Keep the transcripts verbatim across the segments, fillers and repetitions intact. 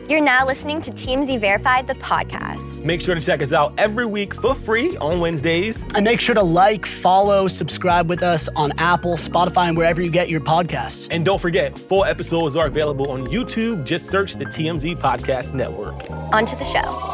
You're now listening to T M Z Verified, the podcast. Make sure to check us out every week for free on Wednesdays. And make sure to like, follow, subscribe with us on Apple, Spotify, and wherever you get your podcasts. And don't forget, full episodes are available on YouTube. Just search the T M Z Podcast Network. On to the show.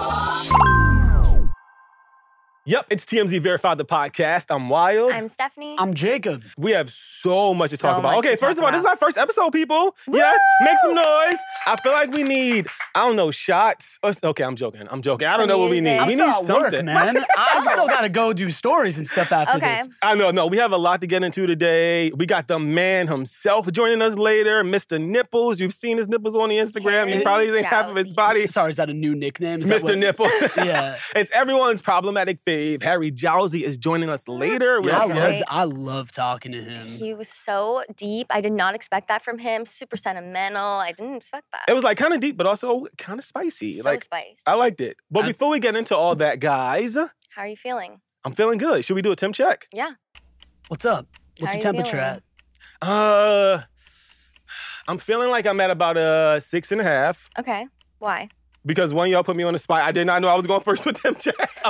Yep, it's T M Z Verified, the podcast. I'm Wild. I'm Stephanie. I'm Jacob. We have so much to So talk about. much Okay, to first talk of all, this is about. our first episode, people. Woo! Yes, make some noise. I feel like we need, I don't know, shots. Or- Okay, I'm joking. I'm joking. I don't Some know what we need. music. I'm We still need at something. work, man. I still gotta go do stories and stuff after Okay. this. I know, no, we have a lot to get into today. We got the man himself joining us later, Mister Nipples. You've seen his nipples on the Instagram. You Harry probably think half of his Jowsey. body. Sorry, is that a new nickname? Is that Mister what- Nipple. Yeah. It's everyone's problematic fave. Harry Jowsey is joining us later. We're I Yes, excited. love, right. I love talking to him. He was so deep. I did not expect that from him. Super sentimental. I didn't expect that. It was like kind of deep, but also kind of spicy. so like spice. I liked it. But I- before we get into all that, guys, How are you feeling? I'm feeling good. Should we do a temp check? Yeah. What's up? What's How your you temperature feeling? at? Uh, I'm feeling like I'm at about a six and a half Okay. Why? because one of y'all put me on the spot. I did not know I was going first with temp check.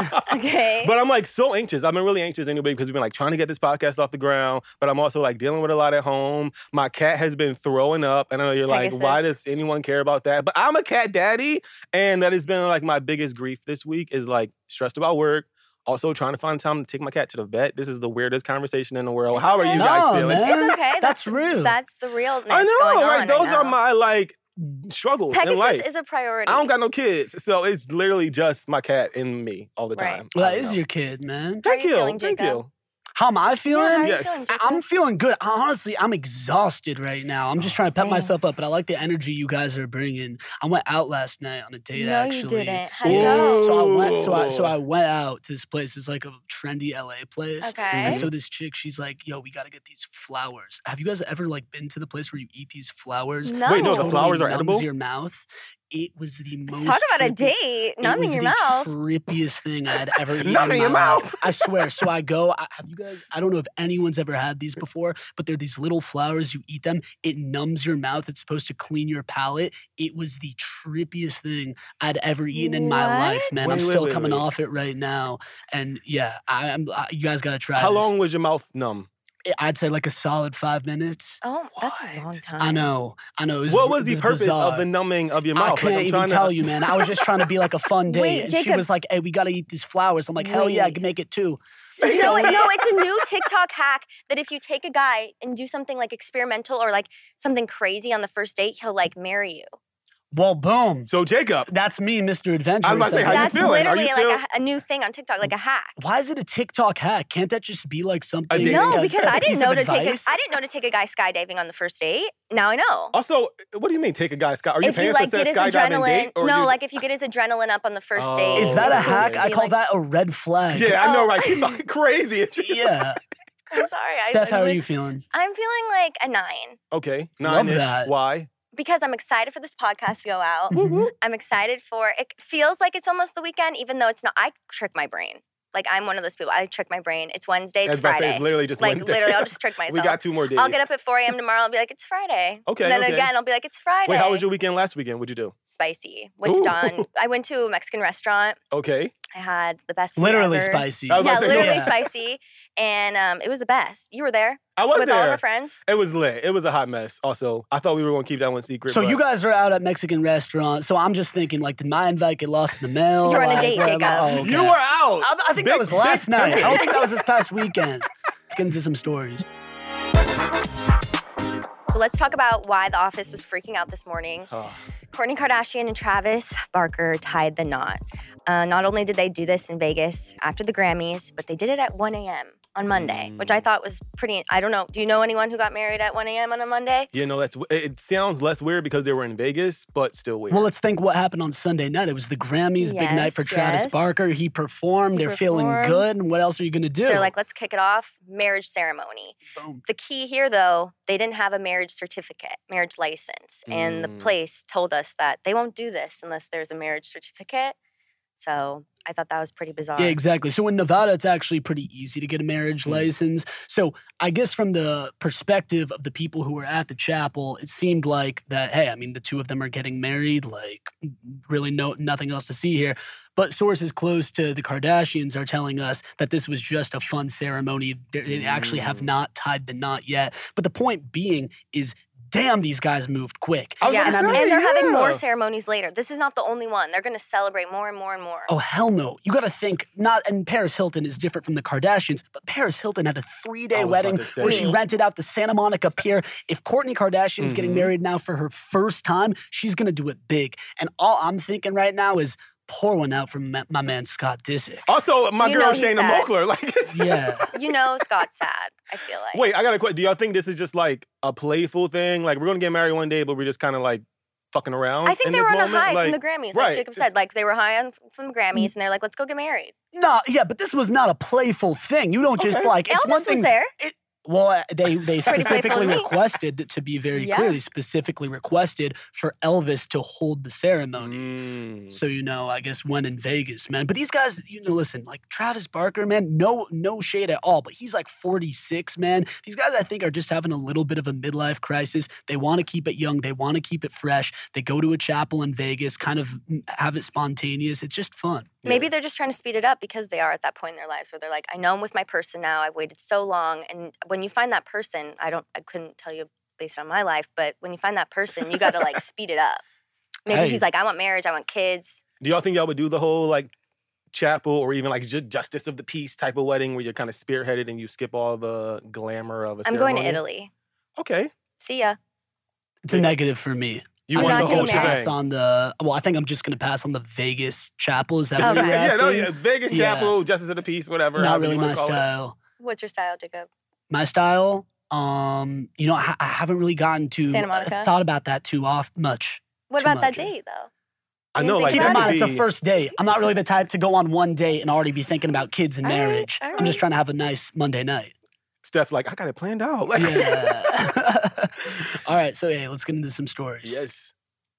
Okay. But I'm like so anxious. I've been really anxious anyway because we've been like trying to get this podcast off the ground. But I'm also like dealing with a lot at home. My cat has been throwing up. And I know you're like, why Pegasus. does anyone care about that? But I'm a cat daddy. And that has been like my biggest grief this week is like stressed about work. Also trying to find time to take my cat to the vet. This is the weirdest conversation in the world. It's How okay. are you guys No, feeling? man. It's okay. That's real. That's the realness I know, going right? on Those right are now. my like struggles in Pegasus life. is a priority. I don't got no kids, so it's literally just my cat and me all the Right. time. Well, I that don't is know. your kid, man. How are Thank you you. feeling, Thank Jacob? you. How am I feeling? Yeah, how are you Yes. feeling, I- Jacob? I'm feeling good. Honestly, I'm exhausted right now. I'm just trying to pep Same. myself up, but I like the energy you guys are bringing. I went out last night on a date. No, actually. you didn't. How'd it Yeah. go? So I went. So I so Ooh. I went out to this place. It's like a trendy L A place. Okay. And so this chick, she's like, "Yo, we gotta get these flowers." Have you guys ever like been to the place where you eat these flowers? No. Wait, no, the Totally flowers are numbs edible? your mouth. It was the most. Talk about a trippy- date. it Numb in was your the mouth. trippiest thing I had ever eaten. Numb in in your my life. mouth. I swear. So I go. I, have you guys? I don't know if anyone's ever had these before, but they're these little flowers. You eat them. It numbs your mouth. It's supposed to clean your palate. It was the trippiest thing I'd ever eaten in my life, What? man. Wait, I'm wait, still wait, coming wait. off it right now, and yeah, I, I'm. I, you guys gotta try. How this. long was your mouth numb? I'd say like a solid five minutes. Oh, that's a What? long time. I know. I know. It was, What was it the purpose bizarre. of the numbing of your I mouth? couldn't like, I'm even trying tell to... you, man. I was just trying to be like a fun date. Wait, and she Jacob. was like, hey, we got to eat these flowers. I'm like, hell yeah, I Wait. can make it too. No, it- no, it's a new TikTok hack that if you take a guy and do something like experimental or like something crazy on the first date, he'll like marry you. Well, boom. So Jacob, That's me, Mister Adventure. I was about to say, how you That's feeling? Are literally you like feel- a, a new thing on TikTok, like a hack. Why is it a TikTok hack? Can't that just be like something? dating No, Yeah, because a I didn't piece know of to take a, advice? I didn't know to take a guy skydiving on the first date. Now I know. also, what do you mean take a guy sky? Are you If paying you for like said get his skydiving adrenaline, date? Or no, you... like if you get his adrenaline up on the first Oh. date. Is that a Oh. hack? I Be call like- that a red flag. Yeah, I know, Oh. right? She's fucking crazy. Yeah. I'm sorry. I- Steph, how I, are you feeling? I'm feeling like a nine Okay, Love nine-ish. that. Why? because I'm excited for this podcast to go out. Mhm. I'm excited for it. Feels like it's almost the weekend, even though it's not. I trick my brain. Like I'm one of those people. I trick my brain. It's Wednesday. I was It's about to say, Friday. it's literally just like Wednesday. literally, I'll just trick myself. We got two more days. I'll get up at four a.m. tomorrow. I'll be like, it's Friday. Okay, And then okay. again, I'll be like, it's Friday. Wait, how was your weekend last weekend? What'd you do? Spicy. Went to Ooh. Don. I went to a Mexican restaurant. Okay. I had the best food Literally ever. spicy. I was Yeah, about to say, literally yeah. spicy. And um, it was the best. You were there I was with there. all of our friends. It was lit. It was a hot mess. Also, I thought we were gonna keep that one secret. So but... you guys are out at Mexican restaurant. So I'm just thinking, like, did my invite get lost in the mail? You're on a Like, date, where am I- Jacob. Oh, okay. You were out. I, I think Big- that was last big- night. I don't think that was this past weekend. Let's get into some stories. So let's talk about why The Office was freaking out this morning. Oh. Kourtney Kardashian and Travis Barker tied the knot. Uh, not only did they do this in Vegas after the Grammys, but they did it at one a.m. on Monday, which I thought was pretty. I don't know. Do you know anyone who got married at one a.m. on a Monday? You know, that's it sounds less weird because they were in Vegas, but still weird. Well, let's think what happened on Sunday night. It was the Grammys, big night for Yes, Travis yes. Barker. He performed. He They're feeling performed. good. And what else are you going to do? They're like, let's kick it off. Marriage ceremony. Boom. The key here, though, they didn't have a marriage certificate, marriage license. And the Mm. place told us that they won't do this unless there's a marriage certificate. So I thought that was pretty bizarre. Yeah, exactly. So in Nevada, it's actually pretty easy to get a marriage Mm. license. So I guess from the perspective of the people who were at the chapel, it seemed like that, hey, I mean, the two of them are getting married, like really no nothing else to see here. But sources close to the Kardashians are telling us that this was just a fun ceremony. They they actually have Mm. not tied the knot yet. But the point being is, damn, these guys moved quick. I was Yes, gonna and say, they're having more yeah. ceremonies later. This is not the only one. They're going to celebrate more and more and more. Oh, hell no. You got to think, not, and Paris Hilton is different from the Kardashians, but Paris Hilton had a three day I was wedding about to say. where she rented out the Santa Monica Pier. If Kourtney Kardashian's getting Mhm. married now for her first time, she's going to do it big. And all I'm thinking right now is pour one out from my, my man Scott Disick. Also, my You girl know he's Shayna sad. Moakler. Like, it's- Yeah. You know Scott's sad, I feel like. Wait, I got a question. Do y'all think this is just like a playful thing? Like, we're gonna get married one day, but we're just kind of like fucking around? I think in they this were on a moment? high Like, from the Grammys, like right, Jacob just- said. Like they were high on from the Grammys, and they're like, "Let's go get married." No, yeah, but this was not a playful thing. You don't just Okay. like, it's Elvis one was thing. there. It, well, uh, they they Pretty playful specifically to me. requested, to be very Yeah. clear, they specifically requested for Elvis to hold the ceremony. Mm. So, you know, I guess when in Vegas, man. But these guys, you know, listen, like Travis Barker, man, no no shade at all, but he's like forty-six, man. These guys, I think, are just having a little bit of a midlife crisis. They want to keep it young. They want to keep it fresh. They go to a chapel in Vegas, kind of mm, have it spontaneous. It's just fun. Maybe Yeah. they're just trying to speed it up because they are at that point in their lives where they're like, I know I'm with my person now. I've waited so long. And when you find that person, I don't, I couldn't tell you based on my life, but when you find that person, you got to like speed it up. Maybe Hey. he's like, I want marriage, I want kids. Do y'all think y'all would do the whole like chapel or even like ju- justice of the peace type of wedding where you're kind of spearheaded and you skip all the glamour of a I'm ceremony? going to Italy. Okay. See ya. It's a negative for me. You I'm want not the whole getting married. pass shebang. on the, well, I think I'm just going to pass on the Vegas chapel. Is that Okay. what you're Yeah, asking? no, yeah. Vegas Yeah. chapel, justice of the peace, whatever. Not however really you my wanna call it. style. What's your style, Jacob? My style, um, you know, I, I haven't really gotten to Santa Monica? uh, thought about that too often much. What Too about that much, yeah. date, though? I You know, didn't like think Keep in about mind, that it's could a be- first date. I'm not really the type to go on one date and already be thinking about kids and All right, marriage. all I'm just right. trying to have a nice Monday night. Steph, like, I got it planned out. Like, Yeah. All right, so hey, let's get into some stories. yes.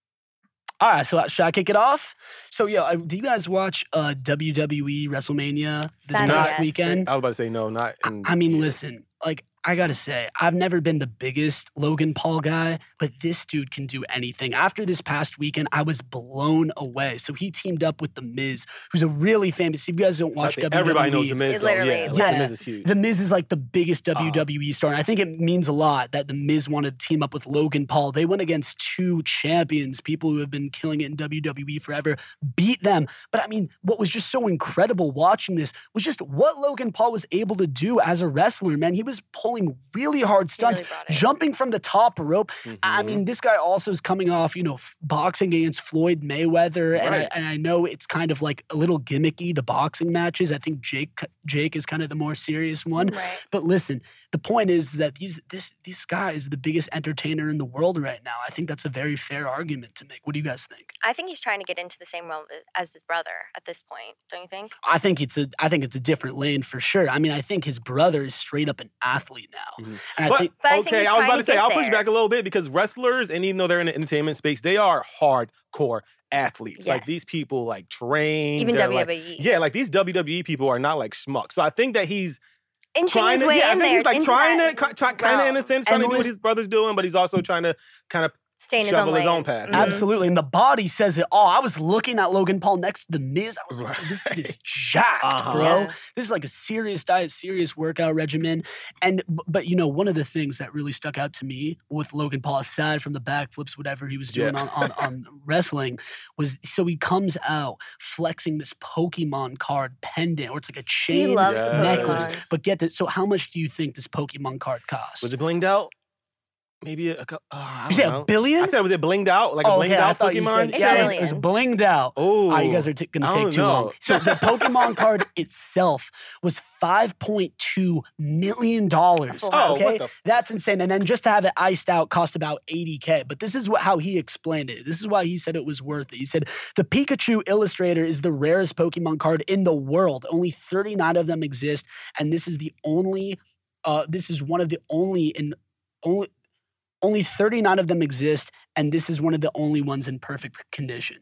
All right, so uh, should I kick it off? So yeah, I, do you guys watch uh, W W E WrestleMania this Sadly, past yes. weekend? I was about to say no, not in I mean, years. listen, like I gotta say, I've never been the biggest Logan Paul guy, but this dude can do anything. After this past weekend, I was blown away. So he teamed up with The Miz, who's a really famous. If you guys don't I'd watch say W W E, everybody knows the Miz. It though. literally- yeah, like, Yeah. the Miz is huge. The Miz is like the biggest Uh-huh. W W E star. And I think it means a lot that The Miz wanted to team up with Logan Paul. They went against two champions, people who have been killing it in W W E forever, beat them. But I mean, what was just so incredible watching this was just what Logan Paul was able to do as a wrestler, man. He was pulling really hard stunts, really brought it. jumping from the top rope. I Mhm. mean, this guy also is coming off, you know, f- boxing against Floyd Mayweather, and I, Right. and I know it's kind of like a little gimmicky, the boxing matches. I think Jake Jake is kind of the more serious one. Right. But listen, the point is that these this this guy is the biggest entertainer in the world right now. I think that's a very fair argument to make. What do you guys think? I think he's trying to get into the same realm as his brother at this point, don't you think? I think it's a I think it's a different lane for sure. I mean, I think his brother is straight up an athlete now, Mhm. and I But, think But I think okay, he's I was trying about to to say, get I'll push there. back a little bit because wrestlers, and even though they're in the entertainment space, they are hardcore athletes. Like Yes. these people like train. Even they're, W like- W E. yeah, like these W W E people are not like schmucks. So I think that he's Inching trying his to, way yeah, I in think there. he's like into trying that to, try, kind of in a realm. sense, trying And to do what listen- his brother's doing, but he's also trying to kind of Stay in his own shovel his lane. own path. Mhm. Yeah. absolutely, and the body says it all. I was looking at Logan Paul next to the Miz. I was like, this kid is jacked, Uh-huh. bro. Yeah. This is like a serious diet, serious workout regimen. And b- but you know, one of the things that really stuck out to me with Logan Paul, aside from the backflips, whatever he was doing Yeah. on, on on wrestling, was so he comes out flexing this Pokemon card pendant, or it's like a chain He loves Yes. the necklace. Pokemon. But get this. So how much do you think this Pokemon card cost? Was it blinged out? Maybe a, a cou- uh, I You don't say a know. billion? I said, was it blinged out? Like a Oh, blinged okay, I out thought you Pokemon? said- yeah, it was, Billions. it was blinged out. Oh, Ah, you guys are t- going I to take don't too long. know. So the Pokemon card itself was five point two million dollars. Full Oh, house. what Okay, the? that's insane. And then just to have it iced out cost about eighty K. But this is what how he explained it. This is why he said it was worth it. He said the Pikachu Illustrator is the rarest Pokemon card in the world. Only thirty-nine of them exist, and this is the only. Uh, this is one of the only in only. Only thirty-nine of them exist, and this is one of the only ones in perfect condition.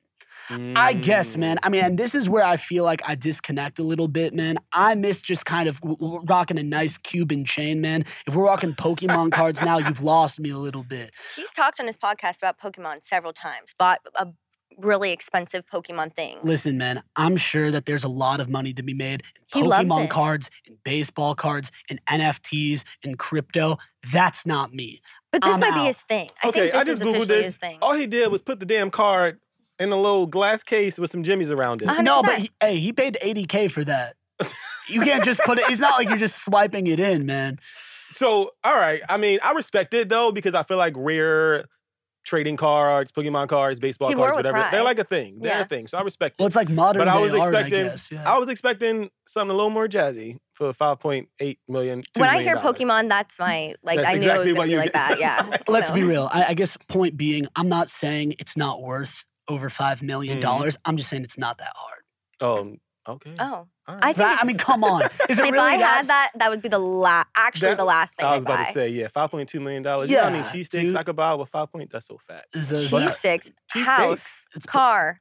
I guess, man. I mean, and this is where I feel like I disconnect a little bit, man. I miss just kind of w- w- rocking a nice Cuban chain, man. If we're rocking Pokemon cards now, you've lost me a little bit. He's talked on his podcast about Pokemon several times. Bought a really expensive Pokemon things. Listen, man, I'm sure that there's a lot of money to be made in He loves Pokemon it. cards, in baseball cards, in N F Ts, in crypto. That's not me. But this I'm might be out. his thing. I Okay, think this I just is Googled officially this. his thing. All he did was put the damn card in a little glass case with some jimmies around it. Uh-huh. No, but one hundred he, hey, he paid eighty K for that. You can't just put it, it's not like you're just swiping it in, man. So, all right. I mean, I respect it though because I feel like rare trading cards, Pokemon cards, baseball He wore cards, with whatever, pride. they're like a thing. They're Yeah. a thing. So I respect Well, it. it's like modern But I was day art, expecting, I guess. Yeah. I was expecting something a little more jazzy for five point eight million. two When I million hear dollars. Pokemon, that's my, like, That's I knew exactly it was what going to be you like get. that. Yeah. Let's No. be real. I, I guess point being, I'm not saying it's not worth over five million dollars. I'm just saying it's not that hard. Um, okay. Oh. All right. I think Right? I mean, it's- come on. Is it if really I that had that, that would be the last, actually That- the last thing I was I'd about buy. to say, yeah, five point two million dollars. Yeah, I mean, Yeah, cheesesteaks dude. I could buy with five point. That's so fat. Is a- But- Cheese sticks, Cheese house, steaks. It's car.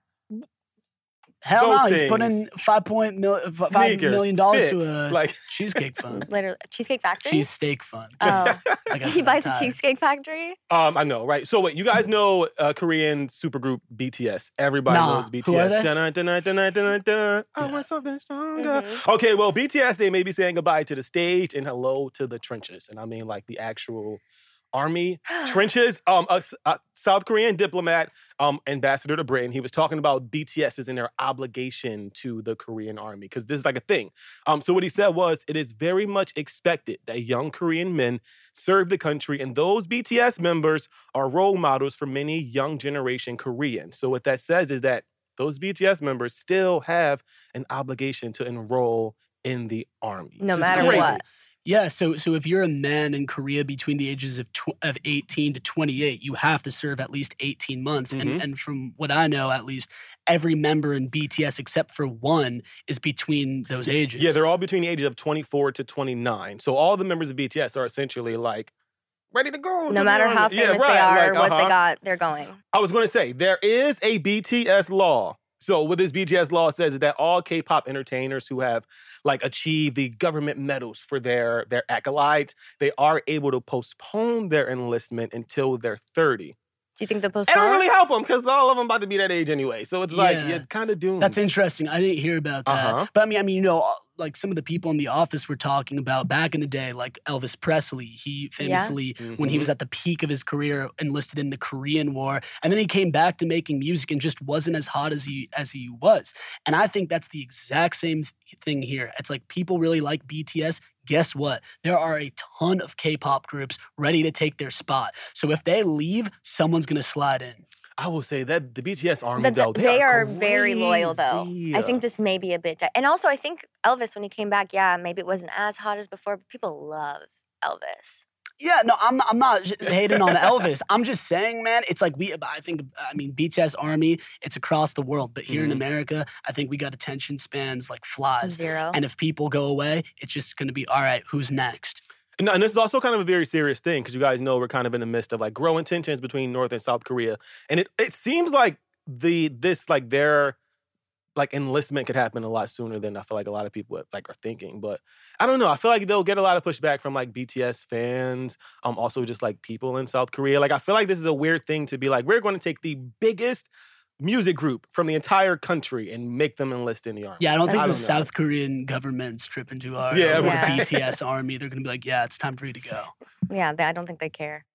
Hell Those no, he's putting things. five point mil, f- five Sneakers, million dollars to fits, a like cheesecake fund, Literally, Cheesecake Factory? cheesesteak fund. Oh. Like I He said, buys a I'm tired. Cheesecake Factory? Um, I know, right? So wait, you guys know uh, Korean supergroup B T S. Everybody Nah. knows B T Who are S. they? Dun, dun, dun, dun, dun, dun, dun. I Yeah. want something stronger. Mhm. Okay, well, B T S, they may be saying goodbye to the stage and hello to the trenches. And I mean like the actual army trenches. Um, a, s- a South Korean diplomat, um, ambassador to Britain, he was talking about B T S and their obligation to the Korean army because this is like a thing. Um, so what he said was, it is very much expected that young Korean men serve the country, and those B T S members are role models for many young generation Koreans. So what that says is that those B T S members still have an obligation to enroll in the army. No Just matter crazy. what. Yeah, so so if you're a man in Korea between the ages of tw- of eighteen to twenty-eight, you have to serve at least eighteen months. Mhm. And and from what I know, at least every member in B T S except for one is between those ages. Yeah, they're all between the ages of twenty-four to twenty-nine. So all the members of B T S are essentially like ready to go. to No the matter army. how Yeah, famous they right, are, like, what they uh-huh. got, they're going. I was going to say, there is a B T S law. So what this B T S law says is that all K-pop entertainers who have like achieved the government medals for their, their accolades, they are able to postpone their enlistment until they're thirty. Do you think the It postpone? don't really help them because all of them about to be that age anyway. So it's like, Yeah. you're kind of doomed. That's interesting. I didn't hear about that. Uh-huh. But I mean, I mean, you know, like some of the people in the office were talking about back in the day, like Elvis Presley. He famously, when he Mhm. was at the peak of his career, enlisted in the Korean War, and then he came back to making music and just wasn't as hot as he as he was. And I think that's the exact same th- thing here. It's like people really like B T S. Guess what? There are a ton of K-pop groups ready to take their spot. So if they leave, someone's gonna slide in. I will say that the B T S army, But though, th- they, they are, are very loyal, though. crazy. I think this may be a bit. Di- and also, I think Elvis, when he came back, yeah, maybe it wasn't as hot as before, but people love Elvis. Yeah, no, I'm not, I'm not j- hating on Elvis. I'm just saying, man, it's like we, I think, I mean, B T S Army, it's across the world. But here in Mhm. America, I think we got attention spans like flies. Zero. And if people go away, it's just going to be, all right, who's next? And, and this is also kind of a very serious thing because you guys know we're kind of in the midst of like growing tensions between North and South Korea, and it it seems like the this like their like enlistment could happen a lot sooner than I feel like a lot of people like are thinking. But I don't know. I feel like they'll get a lot of pushback from like B T S fans, um, also just like people in South Korea. Like I feel like this is a weird thing to be like we're going to take the biggest music group from the entire country and make them enlist in the army. Yeah, I don't think I the don't know. South Korean government's tripping too hard. Yeah, over right. the B T S Army. They're going to be like, yeah, it's time for you to go. Yeah, they, I don't think they care.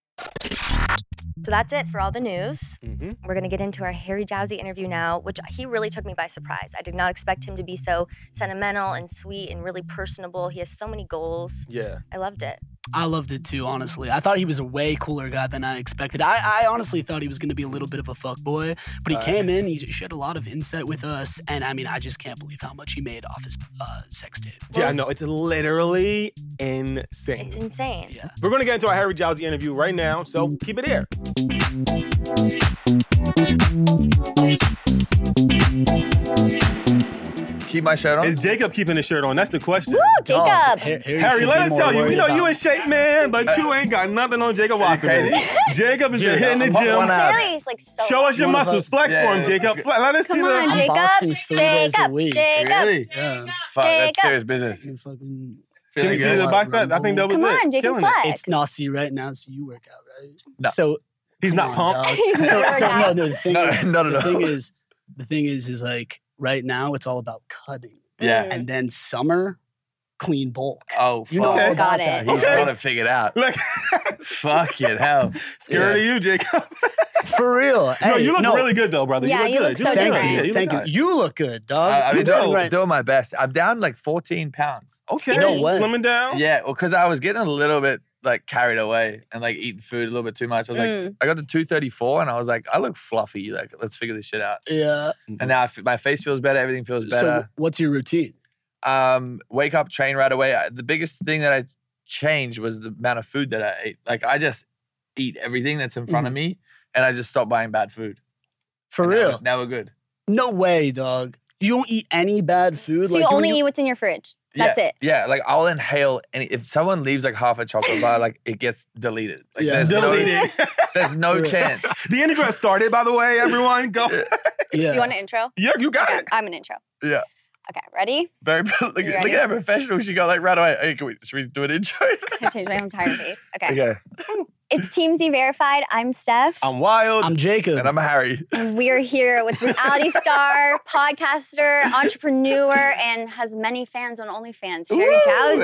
So that's it for all the news. Mm-hmm. We're going to get into our Harry Jowsey interview now, which he really took me by surprise. I did not expect him to be so sentimental and sweet and really personable. He has so many goals. Yeah. I loved it. I loved it too, honestly. I thought he was a way cooler guy than I expected. I, I honestly thought he was going to be a little bit of a fuckboy, but he Uh, came in, he shared a lot of insight with us, and I mean, I just can't believe how much he made off his uh, sex tape. Yeah, I know. It's literally insane. It's insane. Yeah. We're going to get into our Harry Jowsey interview right now, so keep it here. Keep my shirt on? Is Jacob keeping his shirt on? That's the question. Woo, Jacob. Har- Harry, Harry, should let be us more tell you. We worried know you about- in shape, man, but you ain't got nothing on Jacob Wasserman. crazy? Jacob has been Dude, hitting the I'm gym. one out. Clearly, he's like so. Show us your One of muscles. us- Flex Yeah, for him, yeah, Jacob. yeah. Fle- Let us see Come the. on, I'm Jacob. boxing three days a Jacob. week. Jacob. Really? Yeah. Fuck, that's Jacob. serious business. You fucking, Can we Feeling see good. the bicep? I think that was Come it. on, Jacob Killing it. Flex. it's naughty right now, so you work out, right? No. So He's come not on, pumped. dog. He's so, never so no, out. no. The thing No, is, no, no, the no. thing is, the thing is, is like right now it's all about cutting, Yeah. Mm. and then summer, clean bulk. Oh, fuck. You know Okay. all about Got that. it. He's Okay. got it figured out. Like, Fuck it, hell. scared of you, Jacob. For real. no, Hey, you look no, really good though, brother. Yeah, you you look look good. so look Thank good. different. Yeah, you. you Thank look you. good. You look good, dog. I, I've been I'm telling doing, you right- doing my best. I'm down like fourteen pounds. Okay, No way. slimming down. Yeah, well, because I was getting a little bit like carried away and like eating food a little bit too much. I was Mm. like, I got to two thirty-four and I was like, I look fluffy. Like, let's figure this shit out. Yeah. And now I f- my face feels better. Everything feels So better. what's your routine? um, wake up, train right away. I, the biggest thing that I changed was the amount of food that I ate. Like, I just eat everything that's in front of me and I just stopped buying bad food. For And now real? it's- Now we're good. No way, dog. You don't eat any bad food. So like you when only eat what's in your fridge. That's yeah, it. Yeah, like I'll inhale any. If someone leaves like half a chocolate bar, like it gets deleted. Like Yeah. there's Deleted. no, there's no Yeah. chance. The intro started, by the way. Everyone, go. Yeah. Do you want an intro? Yeah, you got Okay, it. I'm an intro. Yeah. Okay, ready? Very look, look You at ready? that professional. She got like right away. Hey, can we, should we do an intro? I changed my entire face. Okay. okay. It's Team Z Verified. I'm Steph. I'm wild. I'm Jacob. And I'm Harry. And we are here with reality star, podcaster, entrepreneur, and has many fans on OnlyFans, Harry Ooh, Jowsey.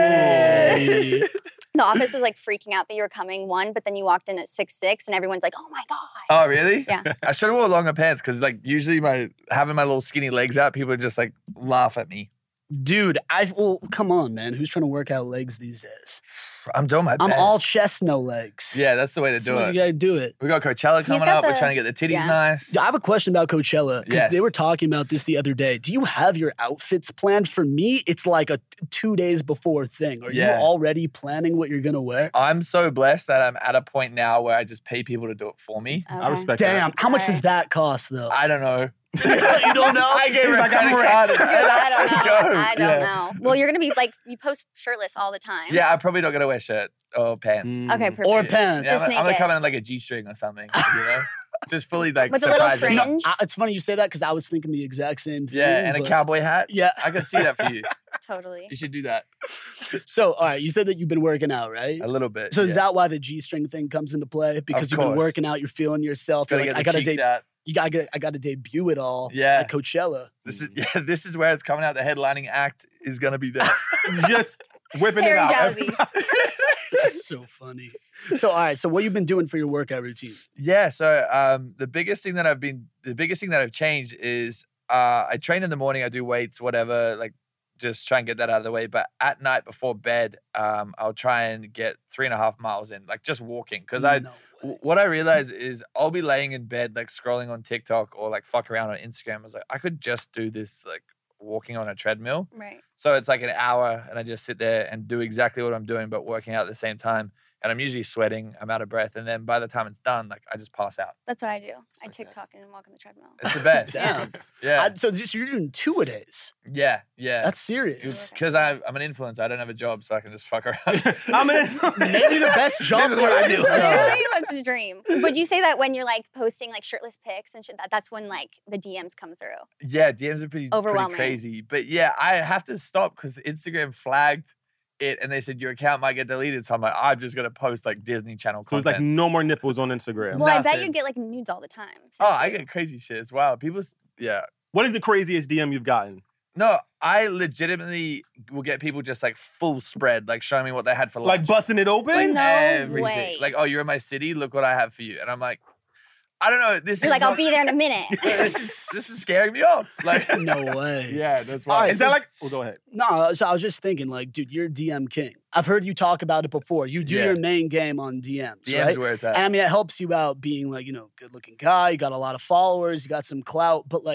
hey. Hey. The office was like freaking out that you were coming one, but then you walked in at six six, and everyone's like, "Oh my god!" Oh, really? Yeah. I should have wore longer pants because, like, usually my having my little skinny legs out, people just like laugh at me. Dude, I well, come on, man. Who's trying to work out legs these days? I'm doing my best. I'm all chest, no legs. Yeah, that's the way to That's do what it. you gotta do it. We got Coachella coming got up. We're the- trying to get the titties yeah. nice. I have a question about Coachella because Yes. they were talking about this the other day. Do you have your outfits planned? For me, it's like a two days before thing. Are Yeah. you already planning what you're gonna wear? I'm so blessed that I'm at a point now where I just pay people to do it for me. Okay. I respect Damn, how much does Alright. that cost though? I don't know. You don't know? I gave He's her like, a I'm credit rich. card. and I don't said, know. "Go." I don't Yeah. know. Well, you're gonna be like you post shirtless all the time. Yeah, I'm probably not gonna wear shirt or pants. Mm. Okay. Perfect. Or Yeah. pants. Yeah, I'm, Just gonna- I'm gonna naked. come in like a G-string or something. You know, just fully like With a little surprising. fringe. No, I- it's funny you say that because I was thinking the exact same thing. Yeah, and a but- cowboy hat. Yeah. I could see that for you. Totally. You should do that So, all right, you said that you've been working out, right? a little bit. So yeah. is that why the G-string thing comes into play? Because you've been course. working out, you're feeling yourself. You're Gotta like, I get the gotta cheeks de- out. you gotta get, I gotta debut it all. Yeah. at Coachella. This is yeah. This is where it's coming out. The headlining act is gonna be there. Just whipping Harry it out. Jowsey. That's so funny. So, all right, so what you been doing for your workout routine? Yeah. So um, the biggest thing that I've been, the biggest thing that I've changed is uh, I train in the morning. I do weights, whatever, like just try and get that out of the way. But at night before bed, um, I'll try and get three and a half miles in, like just walking. Because I, No way. w- what I realize is I'll be laying in bed, like scrolling on TikTok or like fuck around on Instagram. I was like, I could just do this, like walking on a treadmill. Right. So it's like an hour and I just sit there and do exactly what I'm doing, but working out at the same time. And I'm usually sweating, I'm out of breath. And then by the time it's done, like I just pass out. That's what I do. I like that. TikTok and walk on the treadmill. It's the best. Damn. Yeah. I- so, so you're doing two a days. yeah. Yeah. That's serious. just because I'm an influencer. I don't have a job, so I can just fuck around. I'm in. Maybe the best job This is what I do. Literally, that's a dream. Would you say that when you're like posting like shirtless pics and shit, that that's when like the D Ms come through? Yeah, D Ms are pretty, pretty Overwhelming. crazy. But yeah, I have to stop because Instagram flagged it and they said your account might get deleted. So I'm like, I'm just gonna post like Disney Channel So it's like content. no more nipples on Instagram. Well, I bet Nothing. you get like nudes all the time. Oh, I get crazy shit as well. People, s- yeah. What is the craziest D M you've gotten? No, I legitimately will get people just like full spread, like showing me what they had for lunch. Like busting it open? Like No everything. way. Like, oh, you're in my city. Look what I have for you. And I'm like, I don't know. This You're is like, I'll not- be there in a minute. this is this is scaring me off. Like, No way. yeah, that's All why. right, is so- that like? Oh, go ahead. No, so I was just thinking, like, dude, you're D M king. I've heard you talk about it before. You do Yeah. your main game on D Ms, D M's right? where it's at. And I mean, it helps you out being like, you know, good looking guy. You got a lot of followers. You got some clout. But like,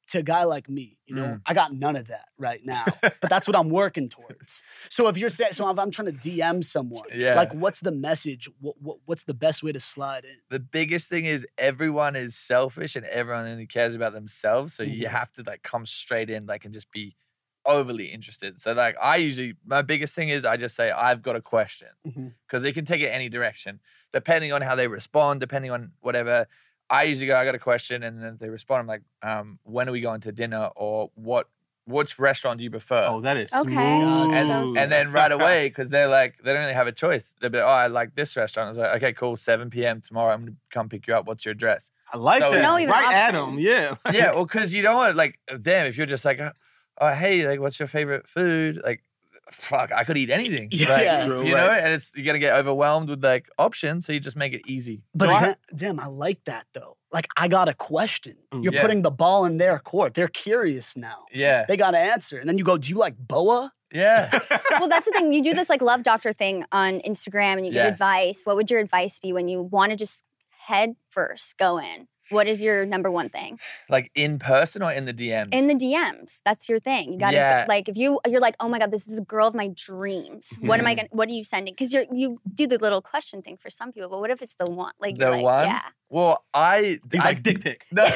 to a guy like me, you know, Mm. I got none of that right now, but that's what I'm working towards. So if you're saying, so if I'm trying to D M someone, Yeah. like what's the message? What, what what's the best way to slide in? The biggest thing is everyone is selfish and everyone only cares about themselves. So you Mhm. have to like come straight in, like, and just be overly interested. So like I usually, my biggest thing is I just say, I've got a question, Mhm. because they can take it any direction, depending on how they respond, depending on whatever. I usually go, I got a question, and then if they respond, I'm like, um, when are we going to dinner, or what, which restaurant do you prefer? Oh, that is Okay. smooth. and, So and then right away, because they're like, they don't really have a choice. They'll be like, oh, I like this restaurant. I was like, okay, cool, seven p.m. tomorrow, I'm gonna come pick you up. What's your address? I like So- that. No even right at option. them, yeah. Yeah, well, because you don't want, like, damn, if you're just like, oh, hey, like, what's your favorite food? Like, fuck, I could eat anything. Yeah. Like, True, you know, right. and it's, you're gonna get overwhelmed with like options, so you just make it easy. But So I- da- damn, I like that though. Like I got a question. Mm, You're yeah. putting the ball in their court. They're curious now. Yeah, They got to answer, and then you go, "Do you like boa?" yeah. Well, that's the thing. You do this like love doctor thing on Instagram and you get Yes. advice. What would your advice be when you want to just head first go in? What is your number one thing? Like in person or in the D Ms? In the D Ms. That's your thing. You got to Yeah. like if you you're like, "Oh my god, this is the girl of my dreams." What am I Mhm. going to what are you sending? Cuz you you do the little question thing for some people, but what if it's the one? Like The you're like, one? yeah. Well, I He's I, like dick pic. No.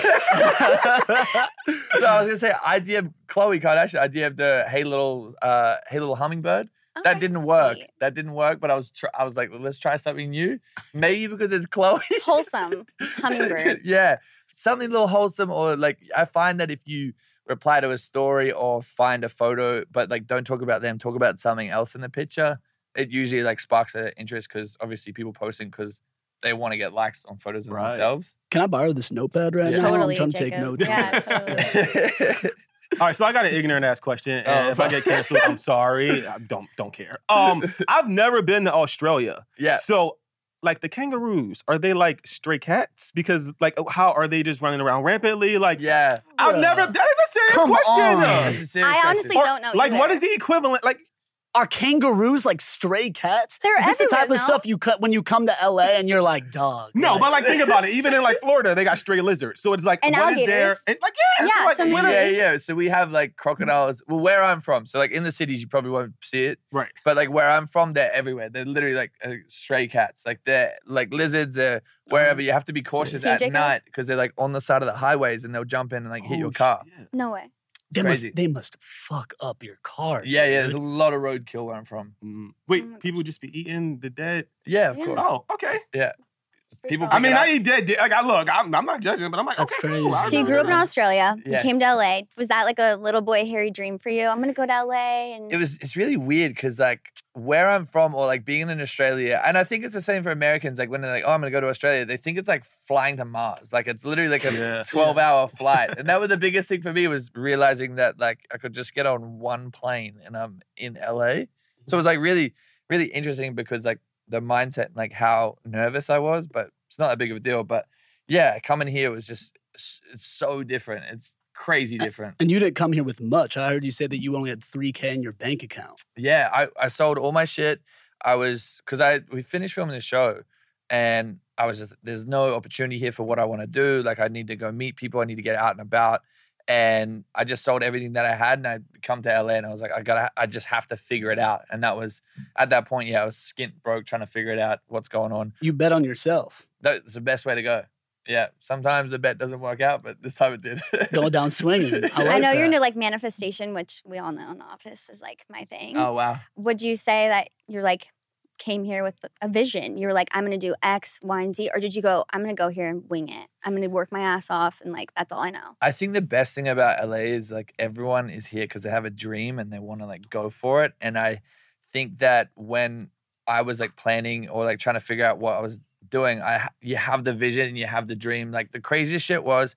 no, I was gonna say I D M'd Khloe Kardashian. I D M'd the hey little uh hey little hummingbird. That Okay, didn't work. sweet. That didn't work. But I was tr- I was like, let's try something new. Maybe because it's Khloe. Wholesome hummingbird. Yeah, something a little wholesome, or like I find that if you reply to a story or find a photo, but like don't talk about them, talk about something else in the picture, it usually like sparks an interest, because obviously people posting because they want to get likes on photos of Right. themselves. Can I borrow this notepad right Yeah. now? Totally, I'm trying to take Jacob. notes. Yeah, totally. All right, so I got an ignorant ass question, and Oh. if I get canceled, I'm sorry. I don't don't care. Um, I've never been to Australia, Yeah. so like the kangaroos, are they like stray cats? Because like, how are they just running around rampantly? Like, Yeah. I've Bruh. never. That is a serious Come question. on. That's a serious I question. honestly Or, don't know Like, what either. is the equivalent? Like, Are kangaroos like stray cats? They're is this the type everywhere, of no? stuff you cut when you come to L A and you're like, dog? no, like- but like, think about it. Even in like Florida, they got stray lizards. So it's like, And what is there? alligators. And, like, yeah, Yeah, like, so literally- Yeah, yeah. So we have like crocodiles. Well, where I'm from, so like in the cities, you probably won't see it. Right. But like where I'm from, they're everywhere. They're literally like uh, stray cats. Like they're like lizards. They're wherever. You have to be cautious See, at Jacob? night because they're like on the side of the highways and they'll jump in and like hit Oh, your sh- car. yeah. No way. They crazy. must, they must fuck up your car. Yeah, yeah. There's dude. a lot of roadkill where I'm from. Mm. Wait, Oh my people just be eating the dead. Yeah, of Yeah. course. Oh, okay. People. I I pick mean, it up. I eat dead. di- Like, I look, I'm, I'm not judging, but I'm like, That's okay, crazy. cool. I So you don't grew up in know. Australia. You Yes. came to L A. Was that like a little boy hairy dream for you? I'm gonna go to L A and It was. It's really weird because like where I'm from, or like being in Australia, and I think it's the same for Americans. Like when they're like, "Oh, I'm gonna go to Australia," they think it's like flying to Mars. Like it's literally like a Yeah. twelve hour flight. And that was the biggest thing for me, was realizing that like I could just get on one plane and I'm in L A. So it was like really, really interesting because like the mindset, and, like how nervous I was, but it's not that big of a deal. But yeah, coming here was just s- it's so different. It's crazy different. And you didn't come here with much. I heard you say that you only had three K in your bank account. Yeah, I, I sold all my shit. I was because I we finished filming the show, and I was just, there's no opportunity here for what I want to do. Like I need to go meet people. I need to get out and about. And I just sold everything that I had, and I come to L A, and I was like, I gotta, I just have to figure it out. And that was at that point, yeah, I was skint broke trying to figure it out, what's going on. You bet on yourself. That's the best way to go. Yeah, sometimes the bet doesn't work out, but this time it did. Going down swinging. I, like I know you're that. into like manifestation, which we all know in the office is like my thing. Oh wow. Would you say that you're like came here with a vision? You were like, I'm gonna do X, Y, and Z, or did you go, I'm gonna go here and wing it? I'm gonna work my ass off, and like that's all I know. I think the best thing about L A is like everyone is here because they have a dream and they want to like go for it. And I think that when I was like planning or like trying to figure out what I was doing, I ha- you have the vision and you have the dream. Like the craziest shit was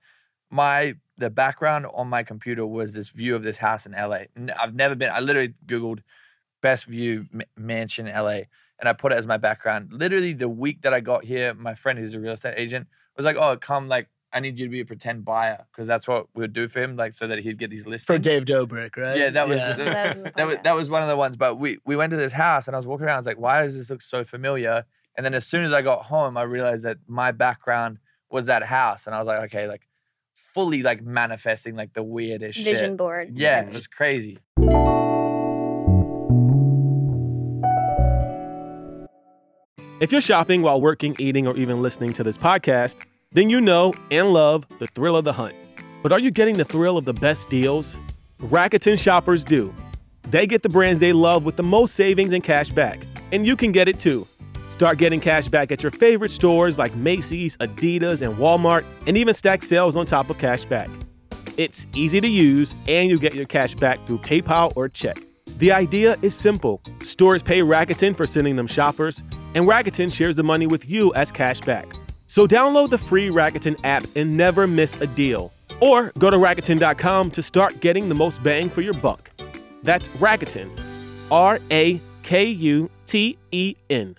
my the background on my computer was this view of this house in L A. N- I've never been. I literally Googled best view m- mansion L A and I put it as my background. Literally the week that I got here, my friend who's a real estate agent was like, "Oh, come like." I need you to be a pretend buyer because that's what we would do for him, like so that he'd get these listings. For Dave Dobrik, right? Yeah, that was Yeah. the- That was the that was podcast. that was one of the ones. But we we went to this house and I was walking around. I was like, why does this look so familiar? And then as soon as I got home, I realized that my background was that house, and I was like, okay, like fully like manifesting like the weirdest Vision shit. board. Yeah, it was crazy. If you're shopping while working, eating, or even listening to this podcast, then you know and love the thrill of the hunt. But are you getting the thrill of the best deals? Rakuten shoppers do. They get the brands they love with the most savings and cash back. And you can get it too. Start getting cash back at your favorite stores like Macy's, Adidas, and Walmart, and even stack sales on top of cash back. It's easy to use, and you get your cash back through PayPal or check. The idea is simple. Stores pay Rakuten for sending them shoppers, and Rakuten shares the money with you as cash back. So download the free Rakuten app and never miss a deal. Or go to Rakuten dot com to start getting the most bang for your buck. That's Rakuten. R A K U T E N.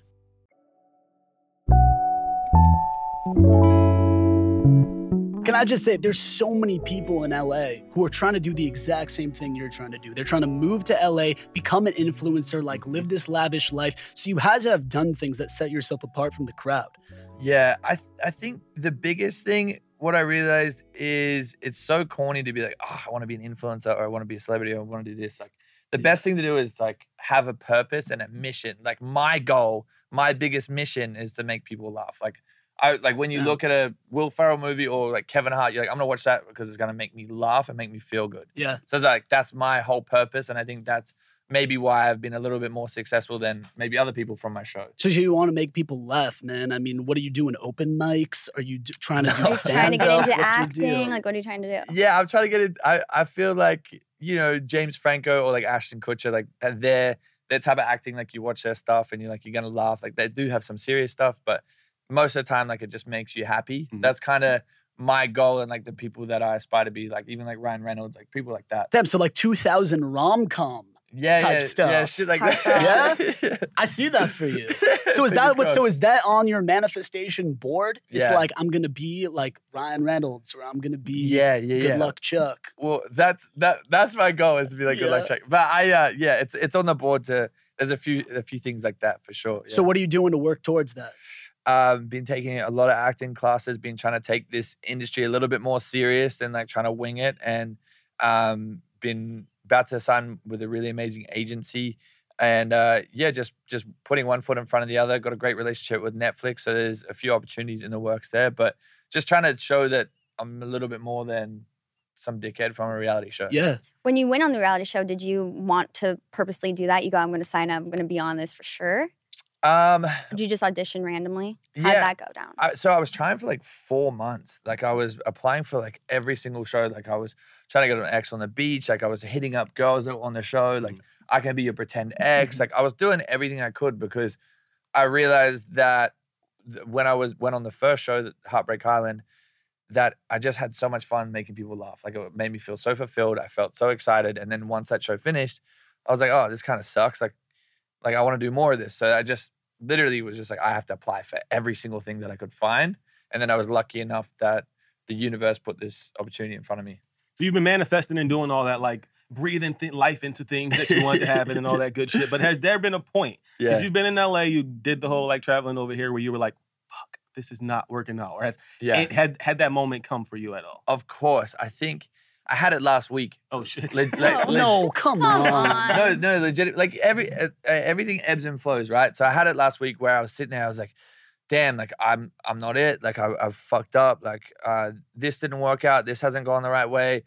Can I just say, there's so many people in L A who are trying to do the exact same thing you're trying to do. They're trying to move to L A, become an influencer, like live this lavish life. So you had to have done things that set yourself apart from the crowd. Yeah, I th- I think the biggest thing, what I realized is it's so corny to be like, oh, I want to be an influencer or I want to be a celebrity or I want to do this. Like the best thing to do is like have a purpose and a mission. Like my goal, my biggest mission is to make people laugh. Like I like when you Yeah. look at a Will Ferrell movie or like Kevin Hart, you're like, I'm gonna watch that because it's gonna make me laugh and make me feel good. Yeah. So like that's my whole purpose, and I think that's maybe why I've been a little bit more successful than maybe other people from my show. So you want to make people laugh, man. I mean, what are you doing? Open mics? Are you d- trying to do No. stand-up? Trying to get into What's your deal? acting. Like, what are you trying to do? Yeah, I'm trying to get it. I, I feel like, you know, James Franco or like Ashton Kutcher, like they're their type of acting, like you watch their stuff and you're like, you're gonna laugh. Like they do have some serious stuff, but most of the time, like it just makes you happy. Mhm. That's kind of my goal, and like the people that I aspire to be, like even like Ryan Reynolds, like people like that. Damn, so like two thousand rom-com. Yeah, type yeah, stuff. yeah, shit like Heartthrob. that. Yeah? I see that for you. So is Fingers that what? So crossed. is that on your manifestation board? It's Yeah. like I'm gonna be like Ryan Reynolds, or I'm gonna be Yeah, yeah, Good yeah. Luck Chuck. Well, that's that. That's my goal, is to be like good luck Yeah. check. But I, uh, yeah, it's it's on the board to. There's a few a few things like that for sure. So yeah. what are you doing to work towards that? Um, been taking a lot of acting classes, been trying to take this industry a little bit more serious than like trying to wing it, and um, been about to sign with a really amazing agency, and uh, yeah, just just putting one foot in front of the other. Got a great relationship with Netflix, so there's a few opportunities in the works there, but just trying to show that I'm a little bit more than some dickhead from a reality show. Yeah. When you went on the reality show, did you want to purposely do that? You go, I'm going to sign up. I'm going to be on this for sure. Um, Or did you just audition randomly? How'd Yeah. that go down? I, so I was trying for like four months. Like I was applying for like every single show. Like I was trying to get an ex on the beach. Like I was hitting up girls that were on the show. Like I can be your pretend ex. Like I was doing everything I could, because I realized that th- when I was went on the first show, that Heartbreak Island, that I just had so much fun making people laugh. Like it made me feel so fulfilled. I felt so excited. And then once that show finished, I was like, oh, this kind of sucks. Like, like I want to do more of this. So I just literally was just like, I have to apply for every single thing that I could find. And then I was lucky enough that the universe put this opportunity in front of me. So you've been manifesting and doing all that, like breathing th- life into things that you want to happen and all that good shit. But has there been a point? Because you've been in L A, you did the whole like traveling over here where you were like, fuck, this is not working out. Or has Yeah. it, had had that moment come for you at all? Of course. I think I had it last week. Oh shit. Le- le- Oh. le- No, come, Come on. on. No, no, legit. Like every uh, uh, everything ebbs and flows, right? So I had it last week where I was sitting there. I was like, "Damn, like I'm I'm not it. Like I, I've fucked up. Like uh, this didn't work out. This hasn't gone the right way."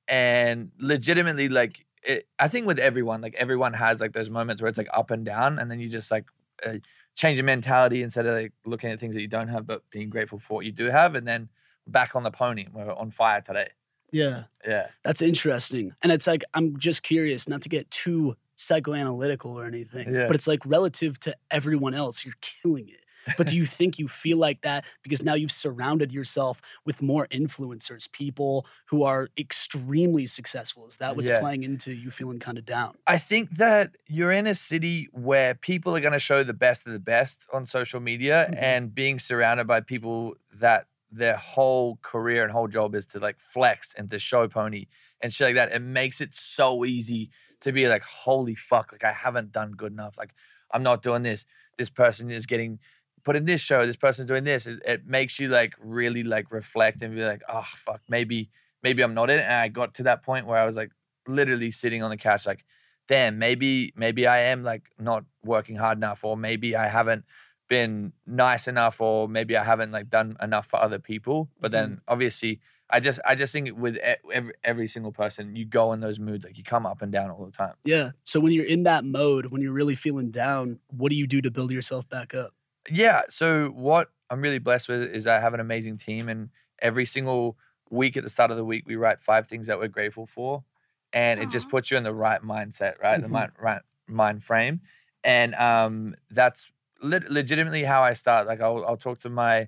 And legitimately, like it, I think with everyone, like everyone has like those moments where it's like up and down, and then you just like uh, change your mentality instead of like looking at things that you don't have, but being grateful for what you do have, and then back on the pony. We're on fire today. Yeah. Yeah. That's interesting. And it's like, I'm just curious, not to get too psychoanalytical or anything, Yeah. but it's like relative to everyone else, you're killing it. But do you think you feel like that because now you've surrounded yourself with more influencers, people who are extremely successful? Is that what's Yeah. playing into you feeling kind of down? I think that you're in a city where people are going to show the best of the best on social media, Mhm. and being surrounded by people that their whole career and whole job is to like flex and to show pony and shit like that. It makes it so easy to be like, holy fuck, like I haven't done good enough. Like I'm not doing this. This person is getting put in this show, this person's doing this. It, it makes you like really like reflect and be like, oh fuck, maybe maybe I'm not in it. And I got to that point where I was like literally sitting on the couch like, damn, maybe maybe I am like not working hard enough, or maybe I haven't been nice enough, or maybe I haven't like done enough for other people. But then mm-hmm. obviously I just I just think with every, every single person, you go in those moods, like you come up and down all the time. Yeah. So when you're in that mode, when you're really feeling down, what do you do to build yourself back up? Yeah. So what I'm really blessed with is I have an amazing team, and every single week at the start of the week, we write five things that we're grateful for. And Aww. It just puts you in the right mindset, right? Mm-hmm. The mind, right mind frame. And um, that's le- legitimately how I start. Like I'll, I'll talk to my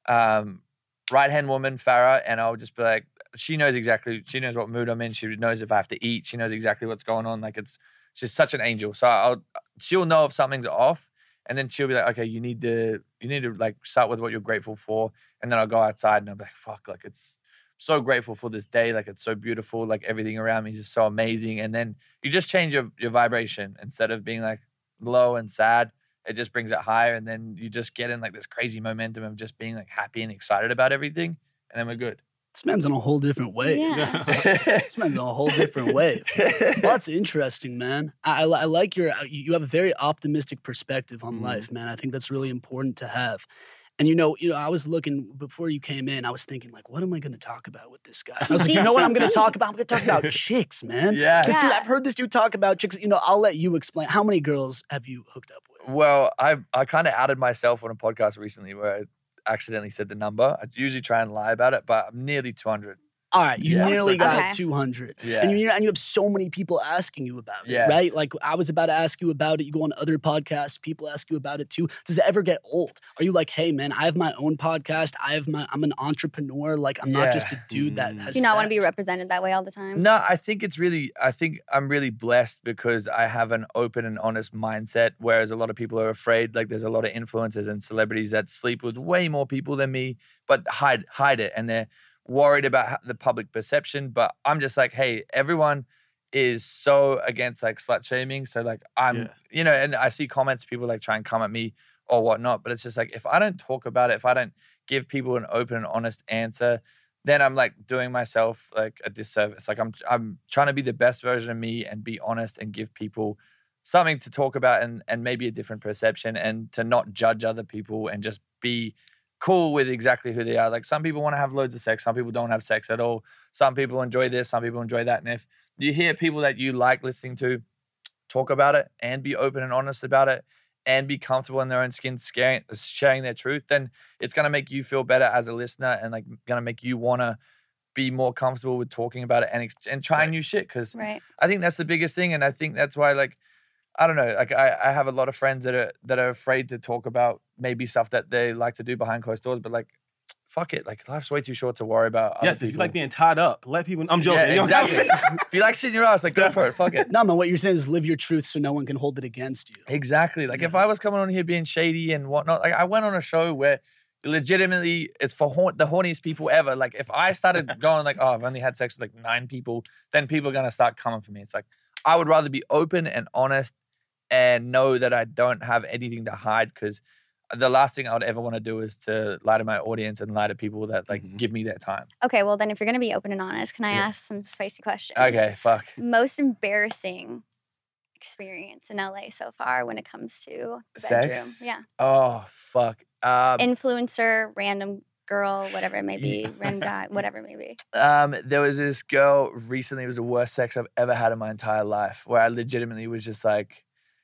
um, right-hand woman, Farah, and I'll just be like, she knows exactly, she knows what mood I'm in. She knows if I have to eat. She knows exactly what's going on. Like it's, she's such an angel. So I'll, she'll know if something's off, and then she'll be like, okay, you need to, you need to like start with what you're grateful for. And then I'll go outside and I'll be like, fuck, like it's so grateful for this day. Like it's so beautiful. Like everything around me is just so amazing. And then you just change your, your vibration. Instead of being like low and sad, it just brings it higher. And then you just get in like this crazy momentum of just being like happy and excited about everything. And then we're good. This man's on a whole different wave. Yeah. This man's on a whole different wave. Well, that's interesting, man. I, I like your, you have a very optimistic perspective on mm. life, man. I think that's really important to have. And you know, you know, I was looking before you came in. I was thinking, like, what am I going to talk about with this guy? I was like, you know what I'm going to talk about? I'm going to talk about chicks, man. Yeah. Because yeah. dude, I've heard this dude talk about chicks. You know, I'll let you explain. How many girls have you hooked up with? Well, I I kind of outed myself on a podcast recently where I accidentally said the number. I usually try and lie about it, but I'm nearly two hundred. All right, you Yeah. nearly got Okay. two hundred. Yeah. And, you and you have so many people asking you about it, Yes. right? Like, I was about to ask you about it. You go on other podcasts, people ask you about it too. Does it ever get old? Are you like, hey, man, I have my own podcast. I have my, I'm an entrepreneur. Like, I'm not Yeah. just a dude that Mm. has Do you not want to be sex. represented that way all the time? No, I think it's really, I think I'm really blessed because I have an open and honest mindset, whereas a lot of people are afraid. Like there's a lot of influencers and celebrities that sleep with way more people than me, but hide hide it. And they're worried about ho- the public perception. But I'm just like, hey, everyone is so against like slut shaming. So like I'm, Yeah. you know, and I see comments, people like try and come at me or whatnot. But it's just like, if I don't talk about it, if I don't give people an open and honest answer, then I'm like doing myself like a disservice. Like I'm I'm trying to be the best version of me and be honest and give people something to talk about and and maybe a different perception, and to not judge other people and just be cool with exactly who they are. Like some people want to have loads of sex, some people don't have sex at all. Some people enjoy this, some people enjoy that. And if you hear people that you like listening to talk about it and be open and honest about it and be comfortable in their own skin, scaring, sharing their truth, then it's going to make you feel better as a listener and like going to make you want to be more comfortable with talking about it and ex- and trying Right. new shit. Because Right. I think that's the biggest thing. And I think that's why, like, I don't know, like I, I have a lot of friends that are that are afraid to talk about maybe stuff that they like to do behind closed doors, but like, fuck it. Like life's way too short to worry about. other Yes, if you people. like being tied up, let people. I'm joking. Yeah, You know? exactly. If you like sitting your ass, like go for it. Fuck it. No, man, what you're saying is live your truth so no one can hold it against you. Exactly. Like if Yeah. I was coming on here being shady and whatnot, like I went on a show where legitimately it's for hor- the horniest people ever. Like if I started going like, oh, I've only had sex with like nine people, then people are gonna start coming for me. It's like I would rather be open and honest and know that I don't have anything to hide, because the last thing I would ever want to do is to lie to my audience and lie to people that like Mhm. give me their time. Okay, well then if you're gonna be open and honest, can I Yeah. ask some spicy questions? Okay, fuck. Most embarrassing experience in L A so far when it comes to the Sex? bedroom? Yeah. Oh fuck. Um, Influencer, random girl, whatever it may be, Yeah. random guy, whatever it may be. Um, there was this girl recently. It was the worst sex I've ever had in my entire life, where I legitimately was just like,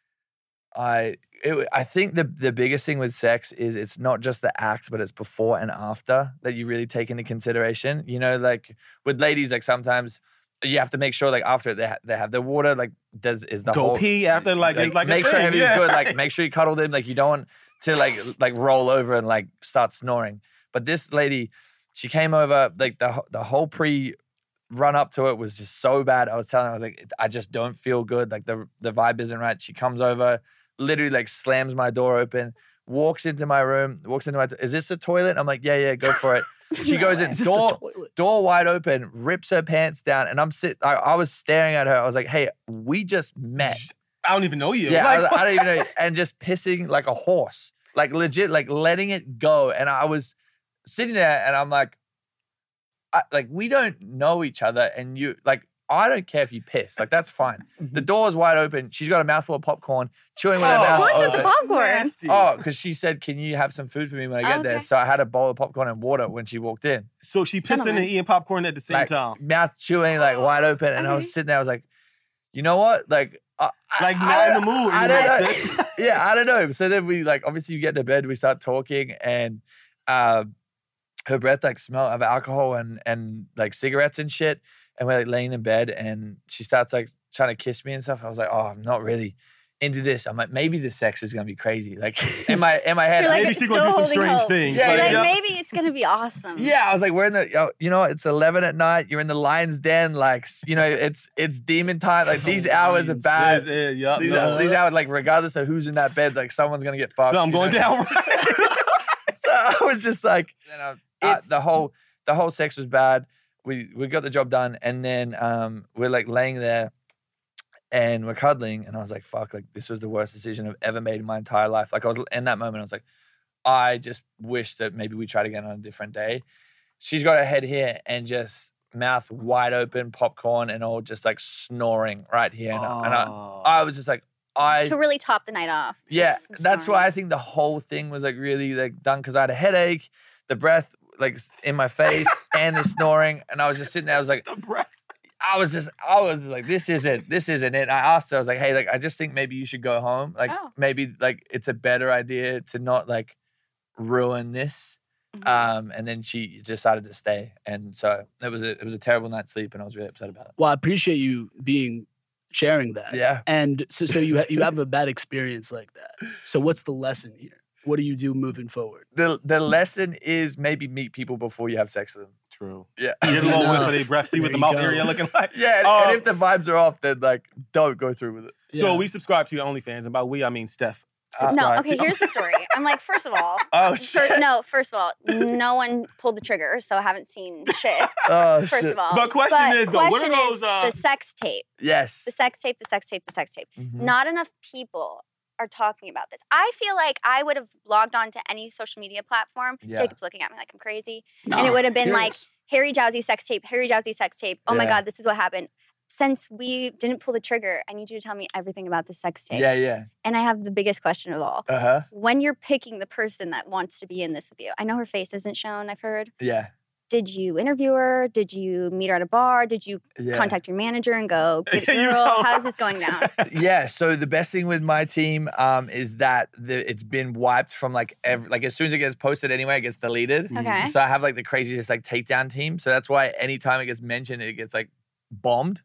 I. It, I think the the biggest thing with sex is it's not just the act, but it's before and after that you really take into consideration. You know, like with ladies, like sometimes you have to make sure like after they ha- they have their water, like does is the Go whole pee after, like, it's like a make sure thing, everything's yeah. good. Like make sure you cuddle them. Like you don't want to like like roll over and like start snoring. But this lady, she came over, like the the whole pre run up to it was just so bad. I was telling her, I was like, I just don't feel good. Like the the vibe isn't right. She comes over, literally like slams my door open, walks into my room, walks into my, is this the toilet? I'm like, yeah, yeah, go for it. She goes in, Is this the door, toilet? door wide open, rips her pants down, and I'm sit. I, I was staring at her. I was like, hey, we just met. I don't even know you. Yeah, Like, I, was- I don't even know. And just pissing like a horse. like legit, like letting it go. And I was sitting there and I'm like, I, like, we don't know each other. And you, like, I don't care if you piss. Like, that's fine. The door's wide open. She's got a mouthful of popcorn, chewing with her Oh, mouth What's with open. the popcorn? Nasty. Oh, because she said, can you have some food for me when I get there? Okay. So I had a bowl of popcorn and water when she walked in. So she pissing Gentlemen. and eating popcorn at the same Like, time. mouth chewing, like, wide open. And I was Okay. sitting there, I was like, you know what? Like, I, Like, I, not I in the don't- mood I anymore, don't know. sis. Yeah, I don't know. So then we, like, obviously you get to bed, we start talking, and um, her breath, like, smell of alcohol and, and like, cigarettes and shit. And we're, like, laying in bed, and she starts, like, trying to kiss me and stuff. I was like, oh, I'm not really into this. I'm like, maybe the sex is gonna be crazy. Like, in my in my head, You're like, Maybe it's she's gonna do still some holding strange hope. things. Yeah, You're Like, like, yeah. maybe it's gonna be awesome. yeah, I was like, we're in the, yo, you know, what? It's eleven at night. You're in the lion's den. Like, s- you know, it's it's demon time. Like, these hours are bad. Yes, yeah, yup, These, no. are, these hours, like, regardless of who's in that bed, like, someone's gonna get fucked. So I'm you going know? down right. So I was just like, you know, uh, It's- the whole the whole sex was bad. We we got the job done, and then um, we're like laying there, and we're cuddling, and I was like, fuck, like this was the worst decision I've ever made in my entire life. Like I was in that moment, I was like, I just wish that maybe we tried again on a different day. She's got her head here and just mouth wide open, popcorn, and all just like snoring right here, and, I- and I Oh. I was just like, I To really top the night off. yeah, just some that's snoring. why I think the whole thing was like really like done because I had a headache, the breath like s- in my face, and the snoring, and I was just sitting there. I was like, The breath. I was just, I was like, this isn't, this isn't it. I asked her, I was like, hey, like I just think maybe you should go home. Like Oh. maybe like it's a better idea to not like ruin this. Mhm. Um, and then she decided to stay, and so it was a it was a terrible night's sleep, and I was really upset about it. Well, I appreciate you being sharing that. Yeah. And so, so you ha- you have a bad experience like that. So what's the lesson here? What do you do moving forward? The the lesson is maybe meet people before you have sex with them. True. Yeah. Get a Easy little whiff enough. of their breath, see There what the you mouth go. area looking like. Yeah, and, Uh, and if the vibes are off, then like don't go through with it. So Yeah. we subscribe to your OnlyFans, and by we I mean Steph. Uh, No, subscribe okay, to- here's the story. I'm like, first of all, Oh fir- shit! no, first of all, no one pulled the trigger, so I haven't seen shit. Oh First shit! of all, But question is, though, what are question those, is uh, the sex tape, Yes. the sex tape, the sex tape, the sex tape. Mhm. Not enough people are talking about this. I feel like I would have logged on to any social media platform. Yeah. Jacob's looking at me like I'm crazy. No, and it would have been like, curious. Harry Jowsey sex tape, Harry Jowsey sex tape. Oh my Yeah. God, this is what happened. Since we didn't pull the trigger, I need you to tell me everything about the sex tape. Yeah, yeah. And I have the biggest question of all. Uh huh. When you're picking the person that wants to be in this with you, I know her face isn't shown, I've heard. Yeah. Did you interview her? Did you meet her at a bar? Did you Yeah. contact your manager and go, "Good You girl, know. how's this going down?" Yeah. So the best thing with my team um, is that the, it's been wiped from like every like as soon as it gets posted anyway, it gets deleted. Okay. So I have like the craziest like takedown team. So that's why anytime it gets mentioned, it gets like bombed.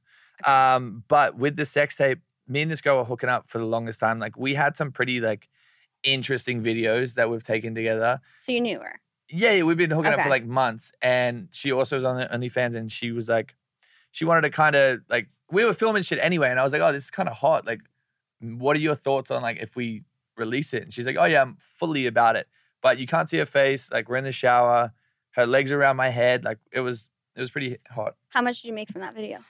Um, but with the sex tape, me and this girl were hooking up for the longest time. Like we had some pretty like interesting videos that we've taken together. So you knew her. Yeah, yeah, we've been hooking up Okay. for like months, and she also was on the OnlyFans, and she was like, she wanted to kind of like, we were filming shit anyway, and I was like, oh, this is kind of hot. Like, what are your thoughts on like if we release it? And she's like, oh yeah, I'm fully about it, but you can't see her face. Like we're in the shower, her legs are around my head. Like it was, it was pretty hot. How much did you make from that video?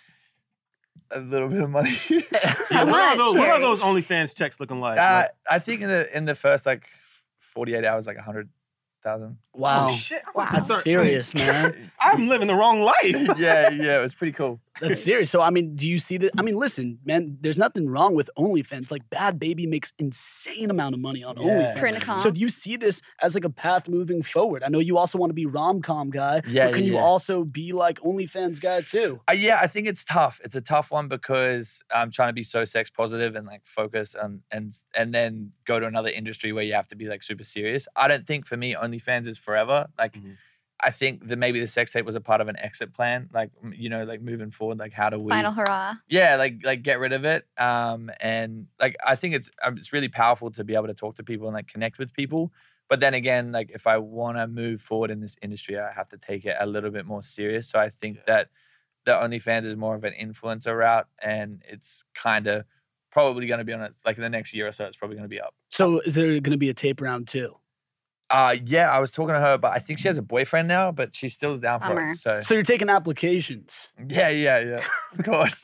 A little bit of money. Yeah, How what, are much, those, what are Harry? those OnlyFans checks looking like? uh, Like, I think in the in the first like forty-eight hours, like a hundred thousand. Wow. Oh shit! I'm Wow. about to That's start- serious, man. I'm living the wrong life. yeah, yeah, it was pretty cool. That's serious. So, I mean, do you see that? I mean, listen, man, there's nothing wrong with OnlyFans. Like, Bad Baby makes insane amount of money on Yeah. OnlyFans. Prinicom. So, do you see this as like a path moving forward? I know you also want to be rom-com guy, Yeah, but can yeah, you yeah. also be like OnlyFans guy too? Uh, yeah, I think it's tough. It's a tough one because I'm trying to be so sex positive and like focus on and and then go to another industry where you have to be like super serious. I don't think for me OnlyFans is forever. Like Mhm. I think that maybe the sex tape was a part of an exit plan. Like m- you know, like moving forward, like how do we Final hurrah. yeah, like like get rid of it. Um, and like I think it's um, it's really powerful to be able to talk to people and like connect with people. But then again, like if I want to move forward in this industry, I have to take it a little bit more serious. So I think Yeah. that the OnlyFans is more of an influencer route, and it's kind of probably going to be on it like in the next year or so. It's probably going to be up. So, is there going to be a tape round too? Uh, yeah, I was talking to her, but I think she has a boyfriend now, but she's still down for Bummer. it. So So, you're taking applications. yeah, yeah, yeah, of course.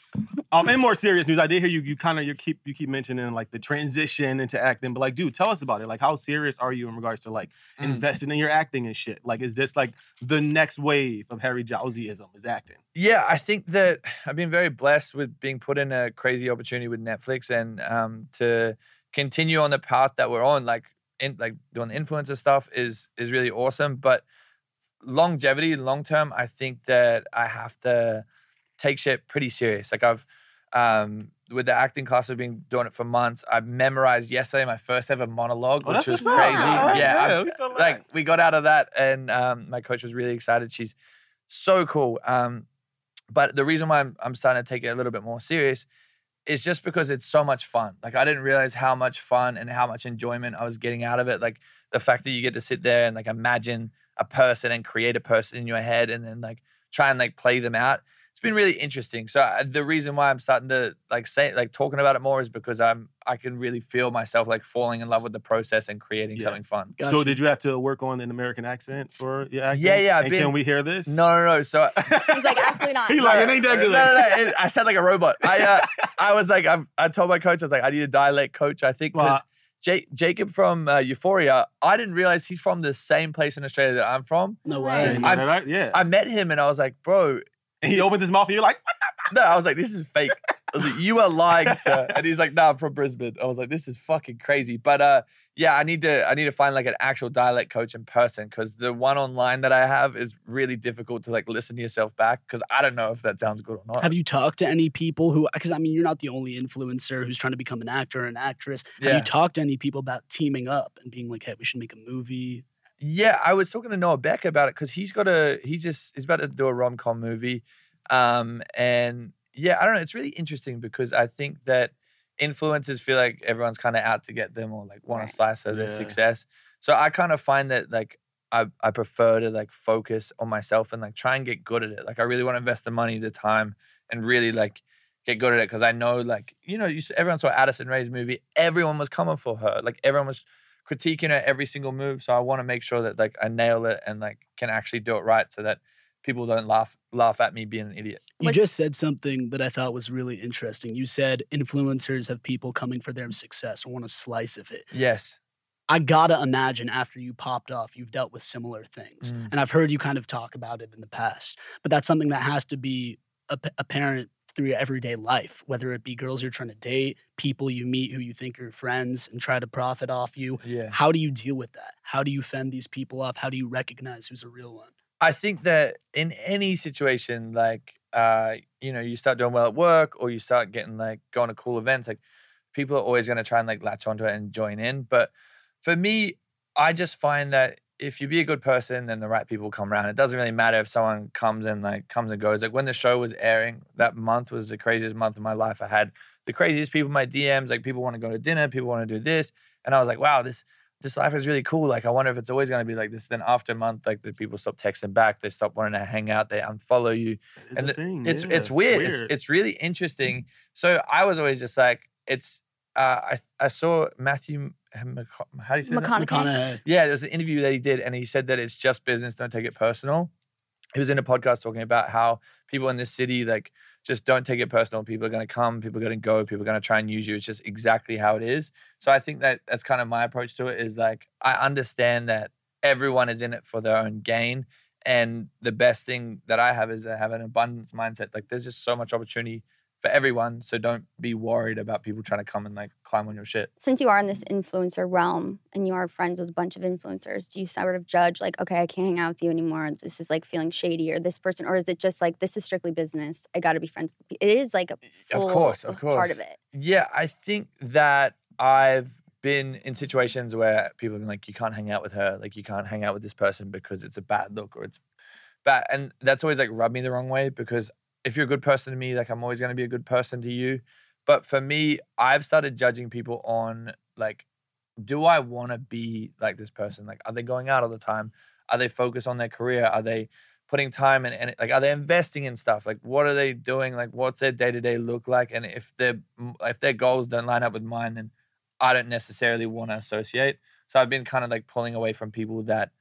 Um, in more serious news, I did hear you. You kind of you keep you keep mentioning like the transition into acting, but like, dude, tell us about it. Like, how serious are you in regards to like Mm. investing in your acting and shit? Like, is this like the next wave of Harry Jowseyism is acting? Yeah, I think that I've been very blessed with being put in a crazy opportunity with Netflix and um, to continue on the path that we're on. Like, in, like doing influencer stuff is is really awesome, but longevity, long term, I think that I have to take shit pretty serious. Like I've um, with the acting class, I've been doing it for months. I memorized yesterday my first ever monologue, Oh, which that's was what's up. crazy. All right, Yeah, yeah, I'm- we feel that. like we got out of that, and um, my coach was really excited. She's so cool. Um, but the reason why I'm, I'm starting to take it a little bit more serious is just because it's so much fun. Like I didn't realize how much fun and how much enjoyment I was getting out of it. Like the fact that you get to sit there and like imagine a person and create a person in your head and then like try and like play them out. It's been really interesting. So uh, the reason why I'm starting to like say like talking about it more is because I'm I can really feel myself like falling in love with the process and creating Yeah. something fun. Got So you. did you have to work on an American accent for your acting? Yeah, yeah, I've And been- can we hear this? No, no, no. So He's like, absolutely not. He like, it ain't that No, good. no, no. It- I sound like a robot. I uh, I was like, I, I told my coach, I was like, I need a dialect coach. I think because Wow. J- Jacob from uh, Euphoria, I didn't realize he's from the same place in Australia that I'm from. No No way. way. Yeah, you know I'm- that, right? Yeah. I met him and I was like, bro, and he opens his mouth and you're like, what? no, I was like, this is fake. I was like, you are lying, sir. And he's like, nah, I'm from Brisbane. I was like, this is fucking crazy. But uh, yeah, I need to I need to find like an actual dialect coach in person because the one online that I have is really difficult to like listen to yourself back because I don't know if that sounds good or not. Have you talked to any people who, because I mean, you're not the only influencer who's trying to become an actor or an actress. Have Yeah. you talked to any people about teaming up and being like, hey, we should make a movie? Yeah, I was talking to Noah Beck about it because he's got a he just he's about to do a rom com movie, um, and yeah, I don't know. It's really interesting because I think that influencers feel like everyone's kind of out to get them or like want Right. to slice of their Yeah. success. So I kind of find that like I I prefer to like focus on myself and like try and get good at it. Like I really want to invest the money, the time, and really like get good at it because I know like you know you s- everyone saw Addison Rae's movie. Everyone was coming for her. Like everyone was critiquing her every single move. So I want to make sure that like I nail it and like can actually do it right so that people don't laugh laugh at me being an idiot. You What- just said something that I thought was really interesting. You said influencers have people coming for their success or want a slice of it. Yes. I gotta imagine after you popped off, you've dealt with similar things. Mm. And I've heard you kind of talk about it in the past, but that's something that has to be ap- apparent through your everyday life, whether it be girls you're trying to date, people you meet who you think are friends and try to profit off you. Yeah. How do you deal with that? How do you fend these people off? How do you recognize who's a real one? I think that in any situation, like uh, you know, you start doing well at work or you start getting like going to cool events, like people are always gonna try and like latch onto it and join in. But for me, I just find that if you be a good person, then the right people come around. It doesn't really matter if someone comes and like comes and goes. Like when the show was airing, that month was the craziest month of my life. I had the craziest people in my D Ms. Like people want to go to dinner, people want to do this, and I was like, wow, this this life is really cool. Like I wonder if it's always going to be like this. Then after a month, like the people stop texting back, they stop wanting to hang out, they unfollow you. It's And a the- thing. It's yeah. it's weird. It's, it's really interesting. So I was always just like, it's. Uh, I I saw Matthew. Mc- How do you say that? McConaughey. McConaughey. Yeah, there was an interview that he did, and he said that it's just business. Don't take it personal. He was in a podcast talking about how people in this city like just don't take it personal. People are going to come, people are going to go, people are going to try and use you. It's just exactly how it is. So I think that that's kind of my approach to it. Is like I understand that everyone is in it for their own gain, and the best thing that I have is I have an abundance mindset. Like there's just so much opportunity for everyone. So don't be worried about people trying to come and like climb on your shit. Since you are in this influencer realm and you are friends with a bunch of influencers, do you sort of judge like, okay, I can't hang out with you anymore. This is like feeling shady, or this person, or is it just like this is strictly business? I got to be friends with people. It is like a full course, of part course. of it. Yeah, I think that I've been in situations where people have been like, you can't hang out with her, like you can't hang out with this person because it's a bad look or it's bad. And that's always like rubbed me the wrong way because if you're a good person to me, like I'm always going to be a good person to you. But for me, I've started judging people on like, do I want to be like this person? Like, are they going out all the time? Are they focused on their career? Are they putting time in, and like, are they investing in stuff? Like, what are they doing? Like, what's their day to day look like? And if their if their goals don't line up with mine, then I don't necessarily want to associate. So I've been kind of like pulling away from people that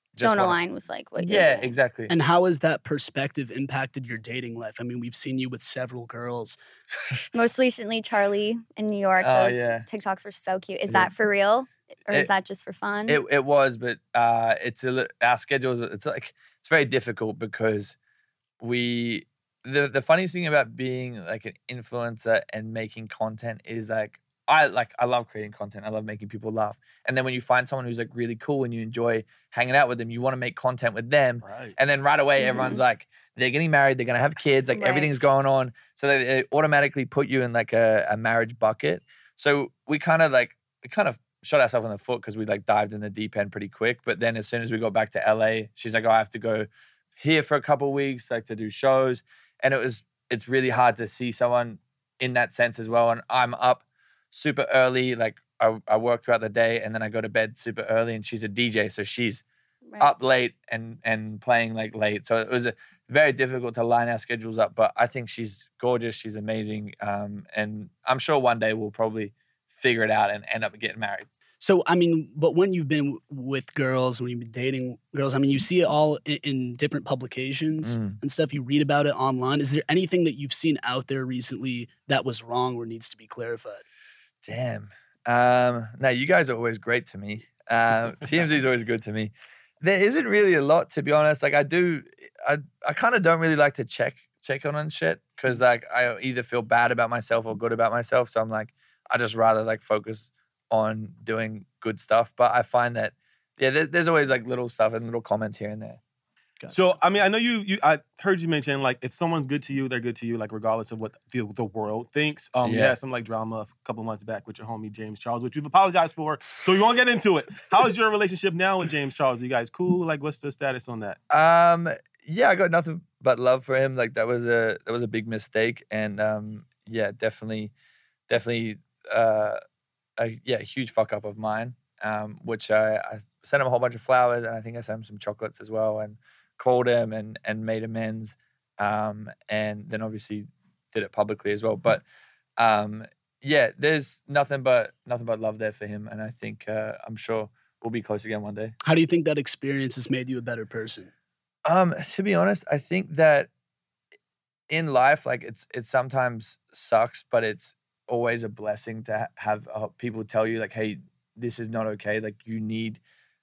just Don't wanna- align with like what you're Yeah, doing. exactly. And how has that perspective impacted your dating life? I mean, we've seen you with several girls. Most recently, Charlie in New York. Oh, Those yeah. TikToks were so cute. Is Yeah. that for real, or is It- that just for fun? It it was, but uh, it's a li- our schedules. It's like it's very difficult because we the the funniest thing about being like an influencer and making content is like I like I love creating content. I love making people laugh. And then when you find someone who's like really cool and you enjoy hanging out with them, you want to make content with them. Right. And then right away, Mhm. everyone's like, they're getting married, they're gonna have kids, like Right. everything's going on. So they, they automatically put you in like a, a marriage bucket. So we kind of like we kind of shot ourselves in the foot because we like dived in the deep end pretty quick. But then as soon as we got back to L A, she's like, oh, I have to go here for a couple of weeks, like to do shows. And it was it's really hard to see someone in that sense as well. And I'm up super early, like I, I work throughout the day and then I go to bed super early, and she's a D J, so she's Right. up late and and playing like late. So it was a, very difficult to line our schedules up. But I think she's gorgeous. She's amazing. Um, and I'm sure one day we'll probably figure it out and end up getting married. So, I mean, but when you've been w- with girls, when you've been dating girls, I mean, you see it all in, in different publications Mm. and stuff. You read about it online. Is there anything that you've seen out there recently that was wrong or needs to be clarified? Damn. Um, no, you guys are always great to me. Um, T M Z is always good to me. There isn't really a lot, to be honest. Like I do, I, I kind of don't really like to check check on on shit because like I either feel bad about myself or good about myself. So I'm like, I just rather like focus on doing good stuff. But I find that yeah, there, there's always like little stuff and little comments here and there. Gotcha. So I mean, I know you. You, I heard you mention like if someone's good to you, they're good to you, like regardless of what the, the world thinks. Um, you Yeah. had some like drama a couple months back with your homie James Charles, which you've apologized for. So we won't get into it. How is your relationship now with James Charles? Are you guys cool? Like, what's the status on that? Um, yeah, I got nothing but love for him. Like that was a that was a big mistake, and um, yeah, definitely, definitely, uh, a yeah, a huge fuck up of mine. Um, which I, I sent him a whole bunch of flowers, and I think I sent him some chocolates as well, and called him and and made amends. Um, and then obviously did it publicly as well. But um, yeah, there's nothing but nothing but love there for him, and I think uh, I'm sure we'll be close again one day. How do you think that experience has made you a better person? Um, to be honest, I think that in life, like it's it sometimes sucks, but it's always a blessing to ha- have uh, people tell you like, "Hey, this is not okay." Like you need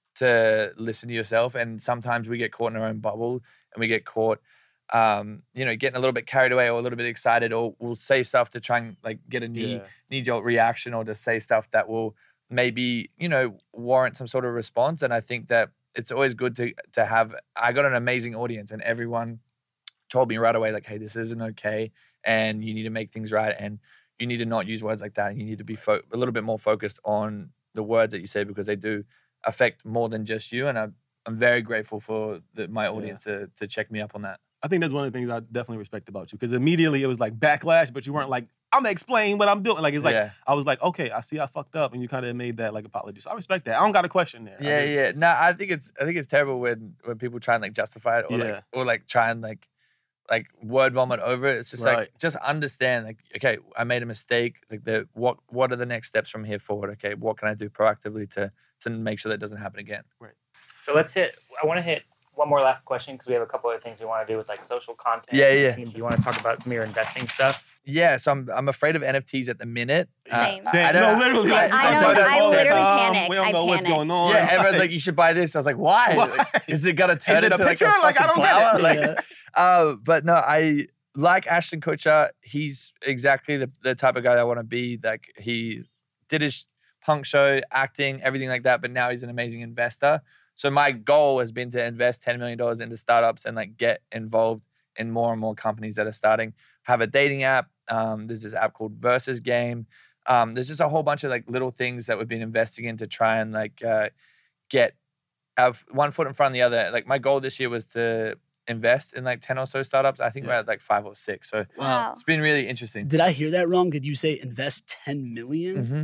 to listen to yourself, and sometimes we get caught in our own bubble, and we get caught, um, you know, getting a little bit carried away or a little bit excited, or we'll say stuff to try and like get a knee Yeah. knee jolt reaction, or to say stuff that will maybe you know warrant some sort of response. And I think that it's always good to to have. I got an amazing audience, and everyone told me right away, like, "Hey, this isn't okay, and you need to make things right, and you need to not use words like that, and you need to be fo- a little bit more focused on the words that you say because they do affect more than just you." And I'm I'm very grateful for the, my audience to to check me up on that. I think that's one of the things I definitely respect about you because immediately it was like backlash, but you weren't like, I'm gonna explain what I'm doing. Like it's like yeah, I was like, okay, I see I fucked up, and you kind of made that like apology. So I respect that. I don't got a question there. I yeah, just- yeah. No, I think it's I think it's terrible when when people try and like justify it or Yeah. like or like try and like like word vomit over it. It's just like Right. just understand like, okay, I made a mistake. Like the what what are the next steps from here forward? Okay, what can I do proactively to to make sure that doesn't happen again? So let's hit. I want to hit one more last question because we have a couple other things we want to do with like social content. Yeah, yeah. Do you want to talk about some of your investing stuff? Yeah, so I'm I'm afraid of N F Ts at the minute. Uh, Same. Same. I don't- no, literally. Same. like, I like, know, that's I all the literally time. panic. We don't I know what's panic. going on. Yeah, everyone's Like, like, you should buy this. I was like, why? Why? Like, is it gonna turn Is it a into picture? Like, a Like, I fucking don't get it. flower? Like, Yeah. uh, but no, I like Ashton Kutcher. He's exactly the, the type of guy that I want to be. Like he did his punk show, acting, everything like that. But now he's an amazing investor. So my goal has been to invest ten million dollars into startups and like get involved in more and more companies that are starting. Have a dating app. Um, there's this app called Versus Game. Um, there's just a whole bunch of like little things that we've been investing in to try and like uh, get our one foot in front of the other. Like my goal this year was to invest in like ten or so startups. I think we're Yeah. at like five or six. So Wow. it's been really interesting. Did I hear that wrong? Did you say invest ten million? Mm-hmm.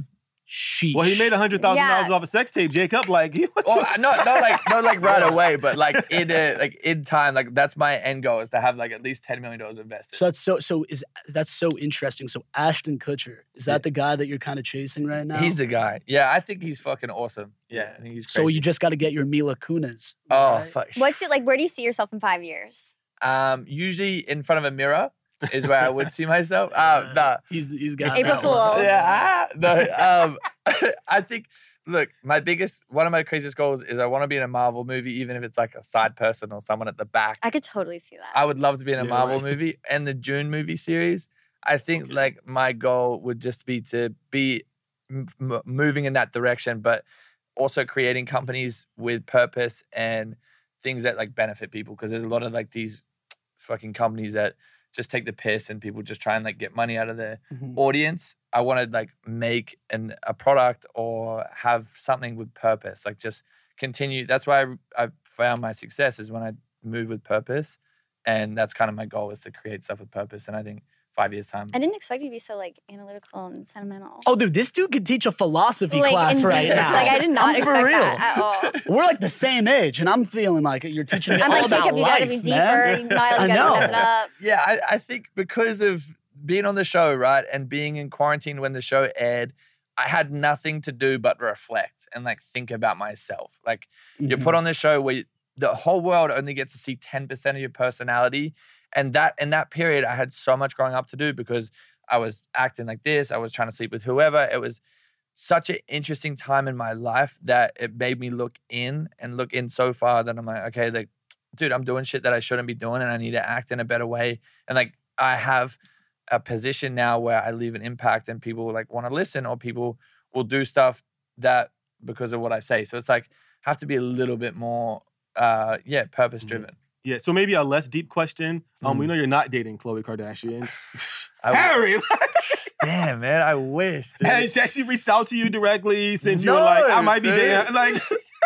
Sheesh. Well, he made a hundred thousand dollars Yeah. off a sex tape, Jacob. Like, he, what Well, you- I- not not like not like right away, but like in a, like in time. Like that's my end goal is to have like at least ten million dollars invested. So that's so so is that's so interesting. So Ashton Kutcher, is that Yeah. the guy that you're kind of chasing right now? He's the guy. Yeah, I think he's fucking awesome. Yeah, I think he's crazy. So you just got to get your Mila Kunis. oh right? fuck. What's it like? Where do you see yourself in five years? Um, usually in front of a mirror is where I would see myself. Uh, nah. He's he's got April that one. Fools. Yeah, ah, no. Um, I think. Look, my biggest, one of my craziest goals is I want to be in a Marvel movie, even if it's like a side person or someone at the back. I could totally see that. I would love to be in a Yeah, Marvel right. movie and the June movie series. I think Okay. like my goal would just be to be m- m- moving in that direction, but also creating companies with purpose and things that like benefit people. Because there's a lot of like these fucking companies that just take the piss and people just try and like get money out of their Mhm. audience. I want to like make an a product or have something with purpose. Like just continue. That's why I, I found my success is when I move with purpose, and that's kind of my goal is to create stuff with purpose. And I think five years time. I didn't expect you to be so like analytical and sentimental. Oh, dude, this dude could teach a philosophy Like, class indeed. right now. Like I did not I'm expect for real. that at all. We're like the same age, and I'm feeling like you're teaching me I'm all like, about Jacob, you life, gotta be deeper. man. You Niall, I you gotta know. step it up. Yeah, I, I think because of being on the show, right, and being in quarantine when the show aired, I had nothing to do but reflect and like think about myself. Like you're Mhm. put on the show where you, the whole world only gets to see ten percent of your personality. And that in that period, I had so much growing up to do because I was acting like this. I was trying to sleep with whoever. It was such an interesting time in my life that it made me look in and look in so far that I'm like, okay, like, dude, I'm doing shit that I shouldn't be doing and I need to act in a better way. And like, I have a position now where I leave an impact and people like want to listen or people will do stuff that because of what I say. So it's like, have to be a little bit more, uh, yeah, purpose driven. yeah. So maybe a less deep question. Um, we Mm. know you're not dating Khloe Kardashian. I, Harry, damn, man, I wish. dude. has has she reached out to you directly since you were No, like, I might be dude. dating? Like,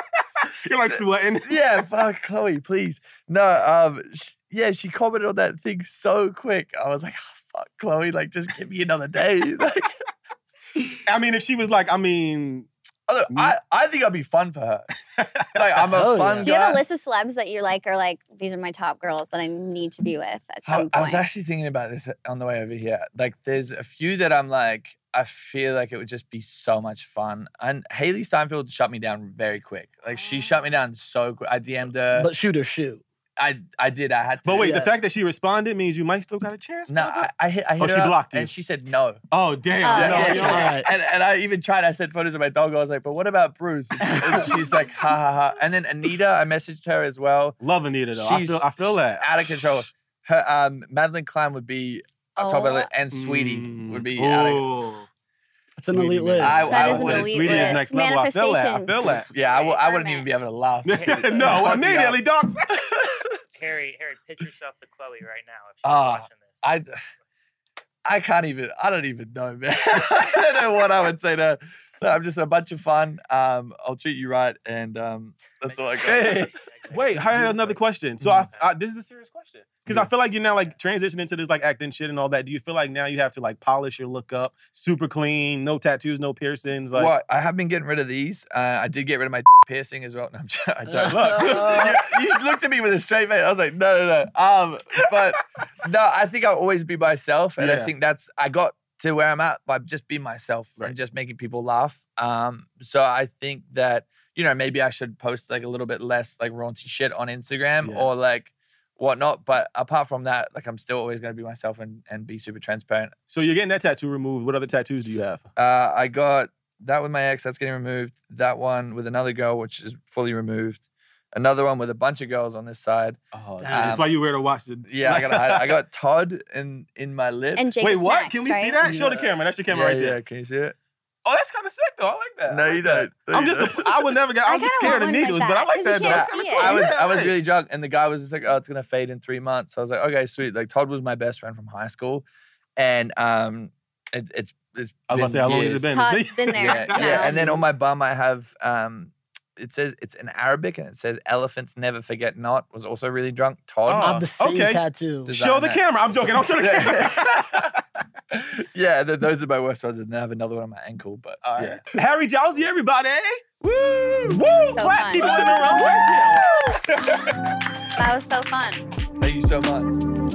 you're like sweating. Yeah, fuck Chloe, please. No, um, sh- yeah, she commented on that thing so quick. I was like, oh, fuck Chloe, like just give me another day. Like, I mean, if she was like, I mean, look, I, I think I'd be fun for her. Like, I'm a Oh, fun yeah. Do you have a guy. list of celebs that you like are like, these are my top girls that I need to be with at some I, point? I was actually thinking about this on the way over here. Like, there's a few that I'm like, I feel like it would just be so much fun. And Haley Steinfeld shut me down very quick. Like, she shut me down so quick. I D M'd her. But shoot or shoot. I I did. I had to. but wait, the Yeah. fact that she responded means you might still got a chance. No, brother? I, I hit. I hit Oh, her she up, blocked you. and she said no. Oh damn! Oh, No, yeah. you All don't- right. And, and I even tried. I sent photos of my dog. I was like, but what about Bruce? And she- and she's like, ha ha ha. And then Anita, I messaged her as well. Love Anita though. I She's feel I feel that out of control. Her um, Madeline Klein would be on top of Oh. it, and Sweetie Mm. would be out of. Ooh. It's an Sweetie, elite man. list. I- That I is an would- elite Sweetie is list. next level. I feel that. I Manifestation. feel that. Yeah, I w- I Confirm wouldn't it. even be able to laugh. no, Fuck me up. immediately, dogs. Harry, Harry, pitch yourself to Chloe right now if she's Ah, watching this. I, I can't even. I don't even know, man. I don't know what I would say to her. No, I'm just a bunch of fun. Um, I'll treat you right, and um, that's all I got. Hey, wait, I had another question. So I, I, this is a serious question because I feel like you're now like transitioning into this like acting shit and all that. Do you feel like now you have to like polish your look up, super clean, no tattoos, no piercings? Like, Well, I have been getting rid of these. Uh, I did get rid of my piercing as well. No, I'm just, I don't. Look. you, you looked at me with a straight face. I was like, no, no, no. Um, but no, I think I'll always be myself, and I Yeah. think that's I got to where I'm at by just being myself Right. and just making people laugh. Um, so I think that you know maybe I should post like a little bit less like raunchy shit on Instagram Yeah. or like whatnot. But apart from that, like I'm still always gonna be myself and and be super transparent. so you're getting that tattoo removed. What other tattoos do you have? Uh, I got that with my ex, that's getting removed. That one with another girl, which is fully removed. Another one with a bunch of girls on this side. Oh, Damn. that's why you wear to watch the. Yeah, I got I got Todd in in my lip. And Jacob Wait, what? Snacks, Can we right? see that? Show the Yeah. camera. That's your camera yeah, right yeah, there. can you see it? Oh, that's kind of sick though. I like that. No, I like you that. don't. No, I'm you just. don't. A, I would never get. I I'm just kinda scared want of one like needles, that, but I like 'cause that you though. can't That's see kinda it. cool. I was Yeah, I was right. really drunk, and the guy was just like, "Oh, it's gonna fade in three months." So I was like, "Okay, sweet." Like Todd was my best friend from high school, and um, it, it's it's. I was about to say, been how long has it years. been? Todd's been there Yeah, now. yeah. And then on my bum, I have um, it says it's in Arabic and it says elephants never forget not was also really drunk. Todd. I have the same okay. tattoo. Does- Show the that. camera. I'm joking. I'll show the camera. yeah, th- those are my worst ones. And then I have another one on my ankle, but All yeah. right. Harry Jowsey, everybody. Woo! Woo! So Clap fun. people in the room. Thank you. That was so fun. Thank you so much.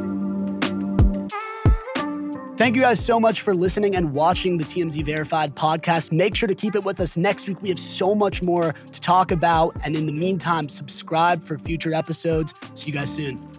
Thank you guys so much for listening and watching the T M Z Verified podcast. Make sure to keep it with us next week. We have so much more to talk about. And in the meantime, subscribe for future episodes. See you guys soon.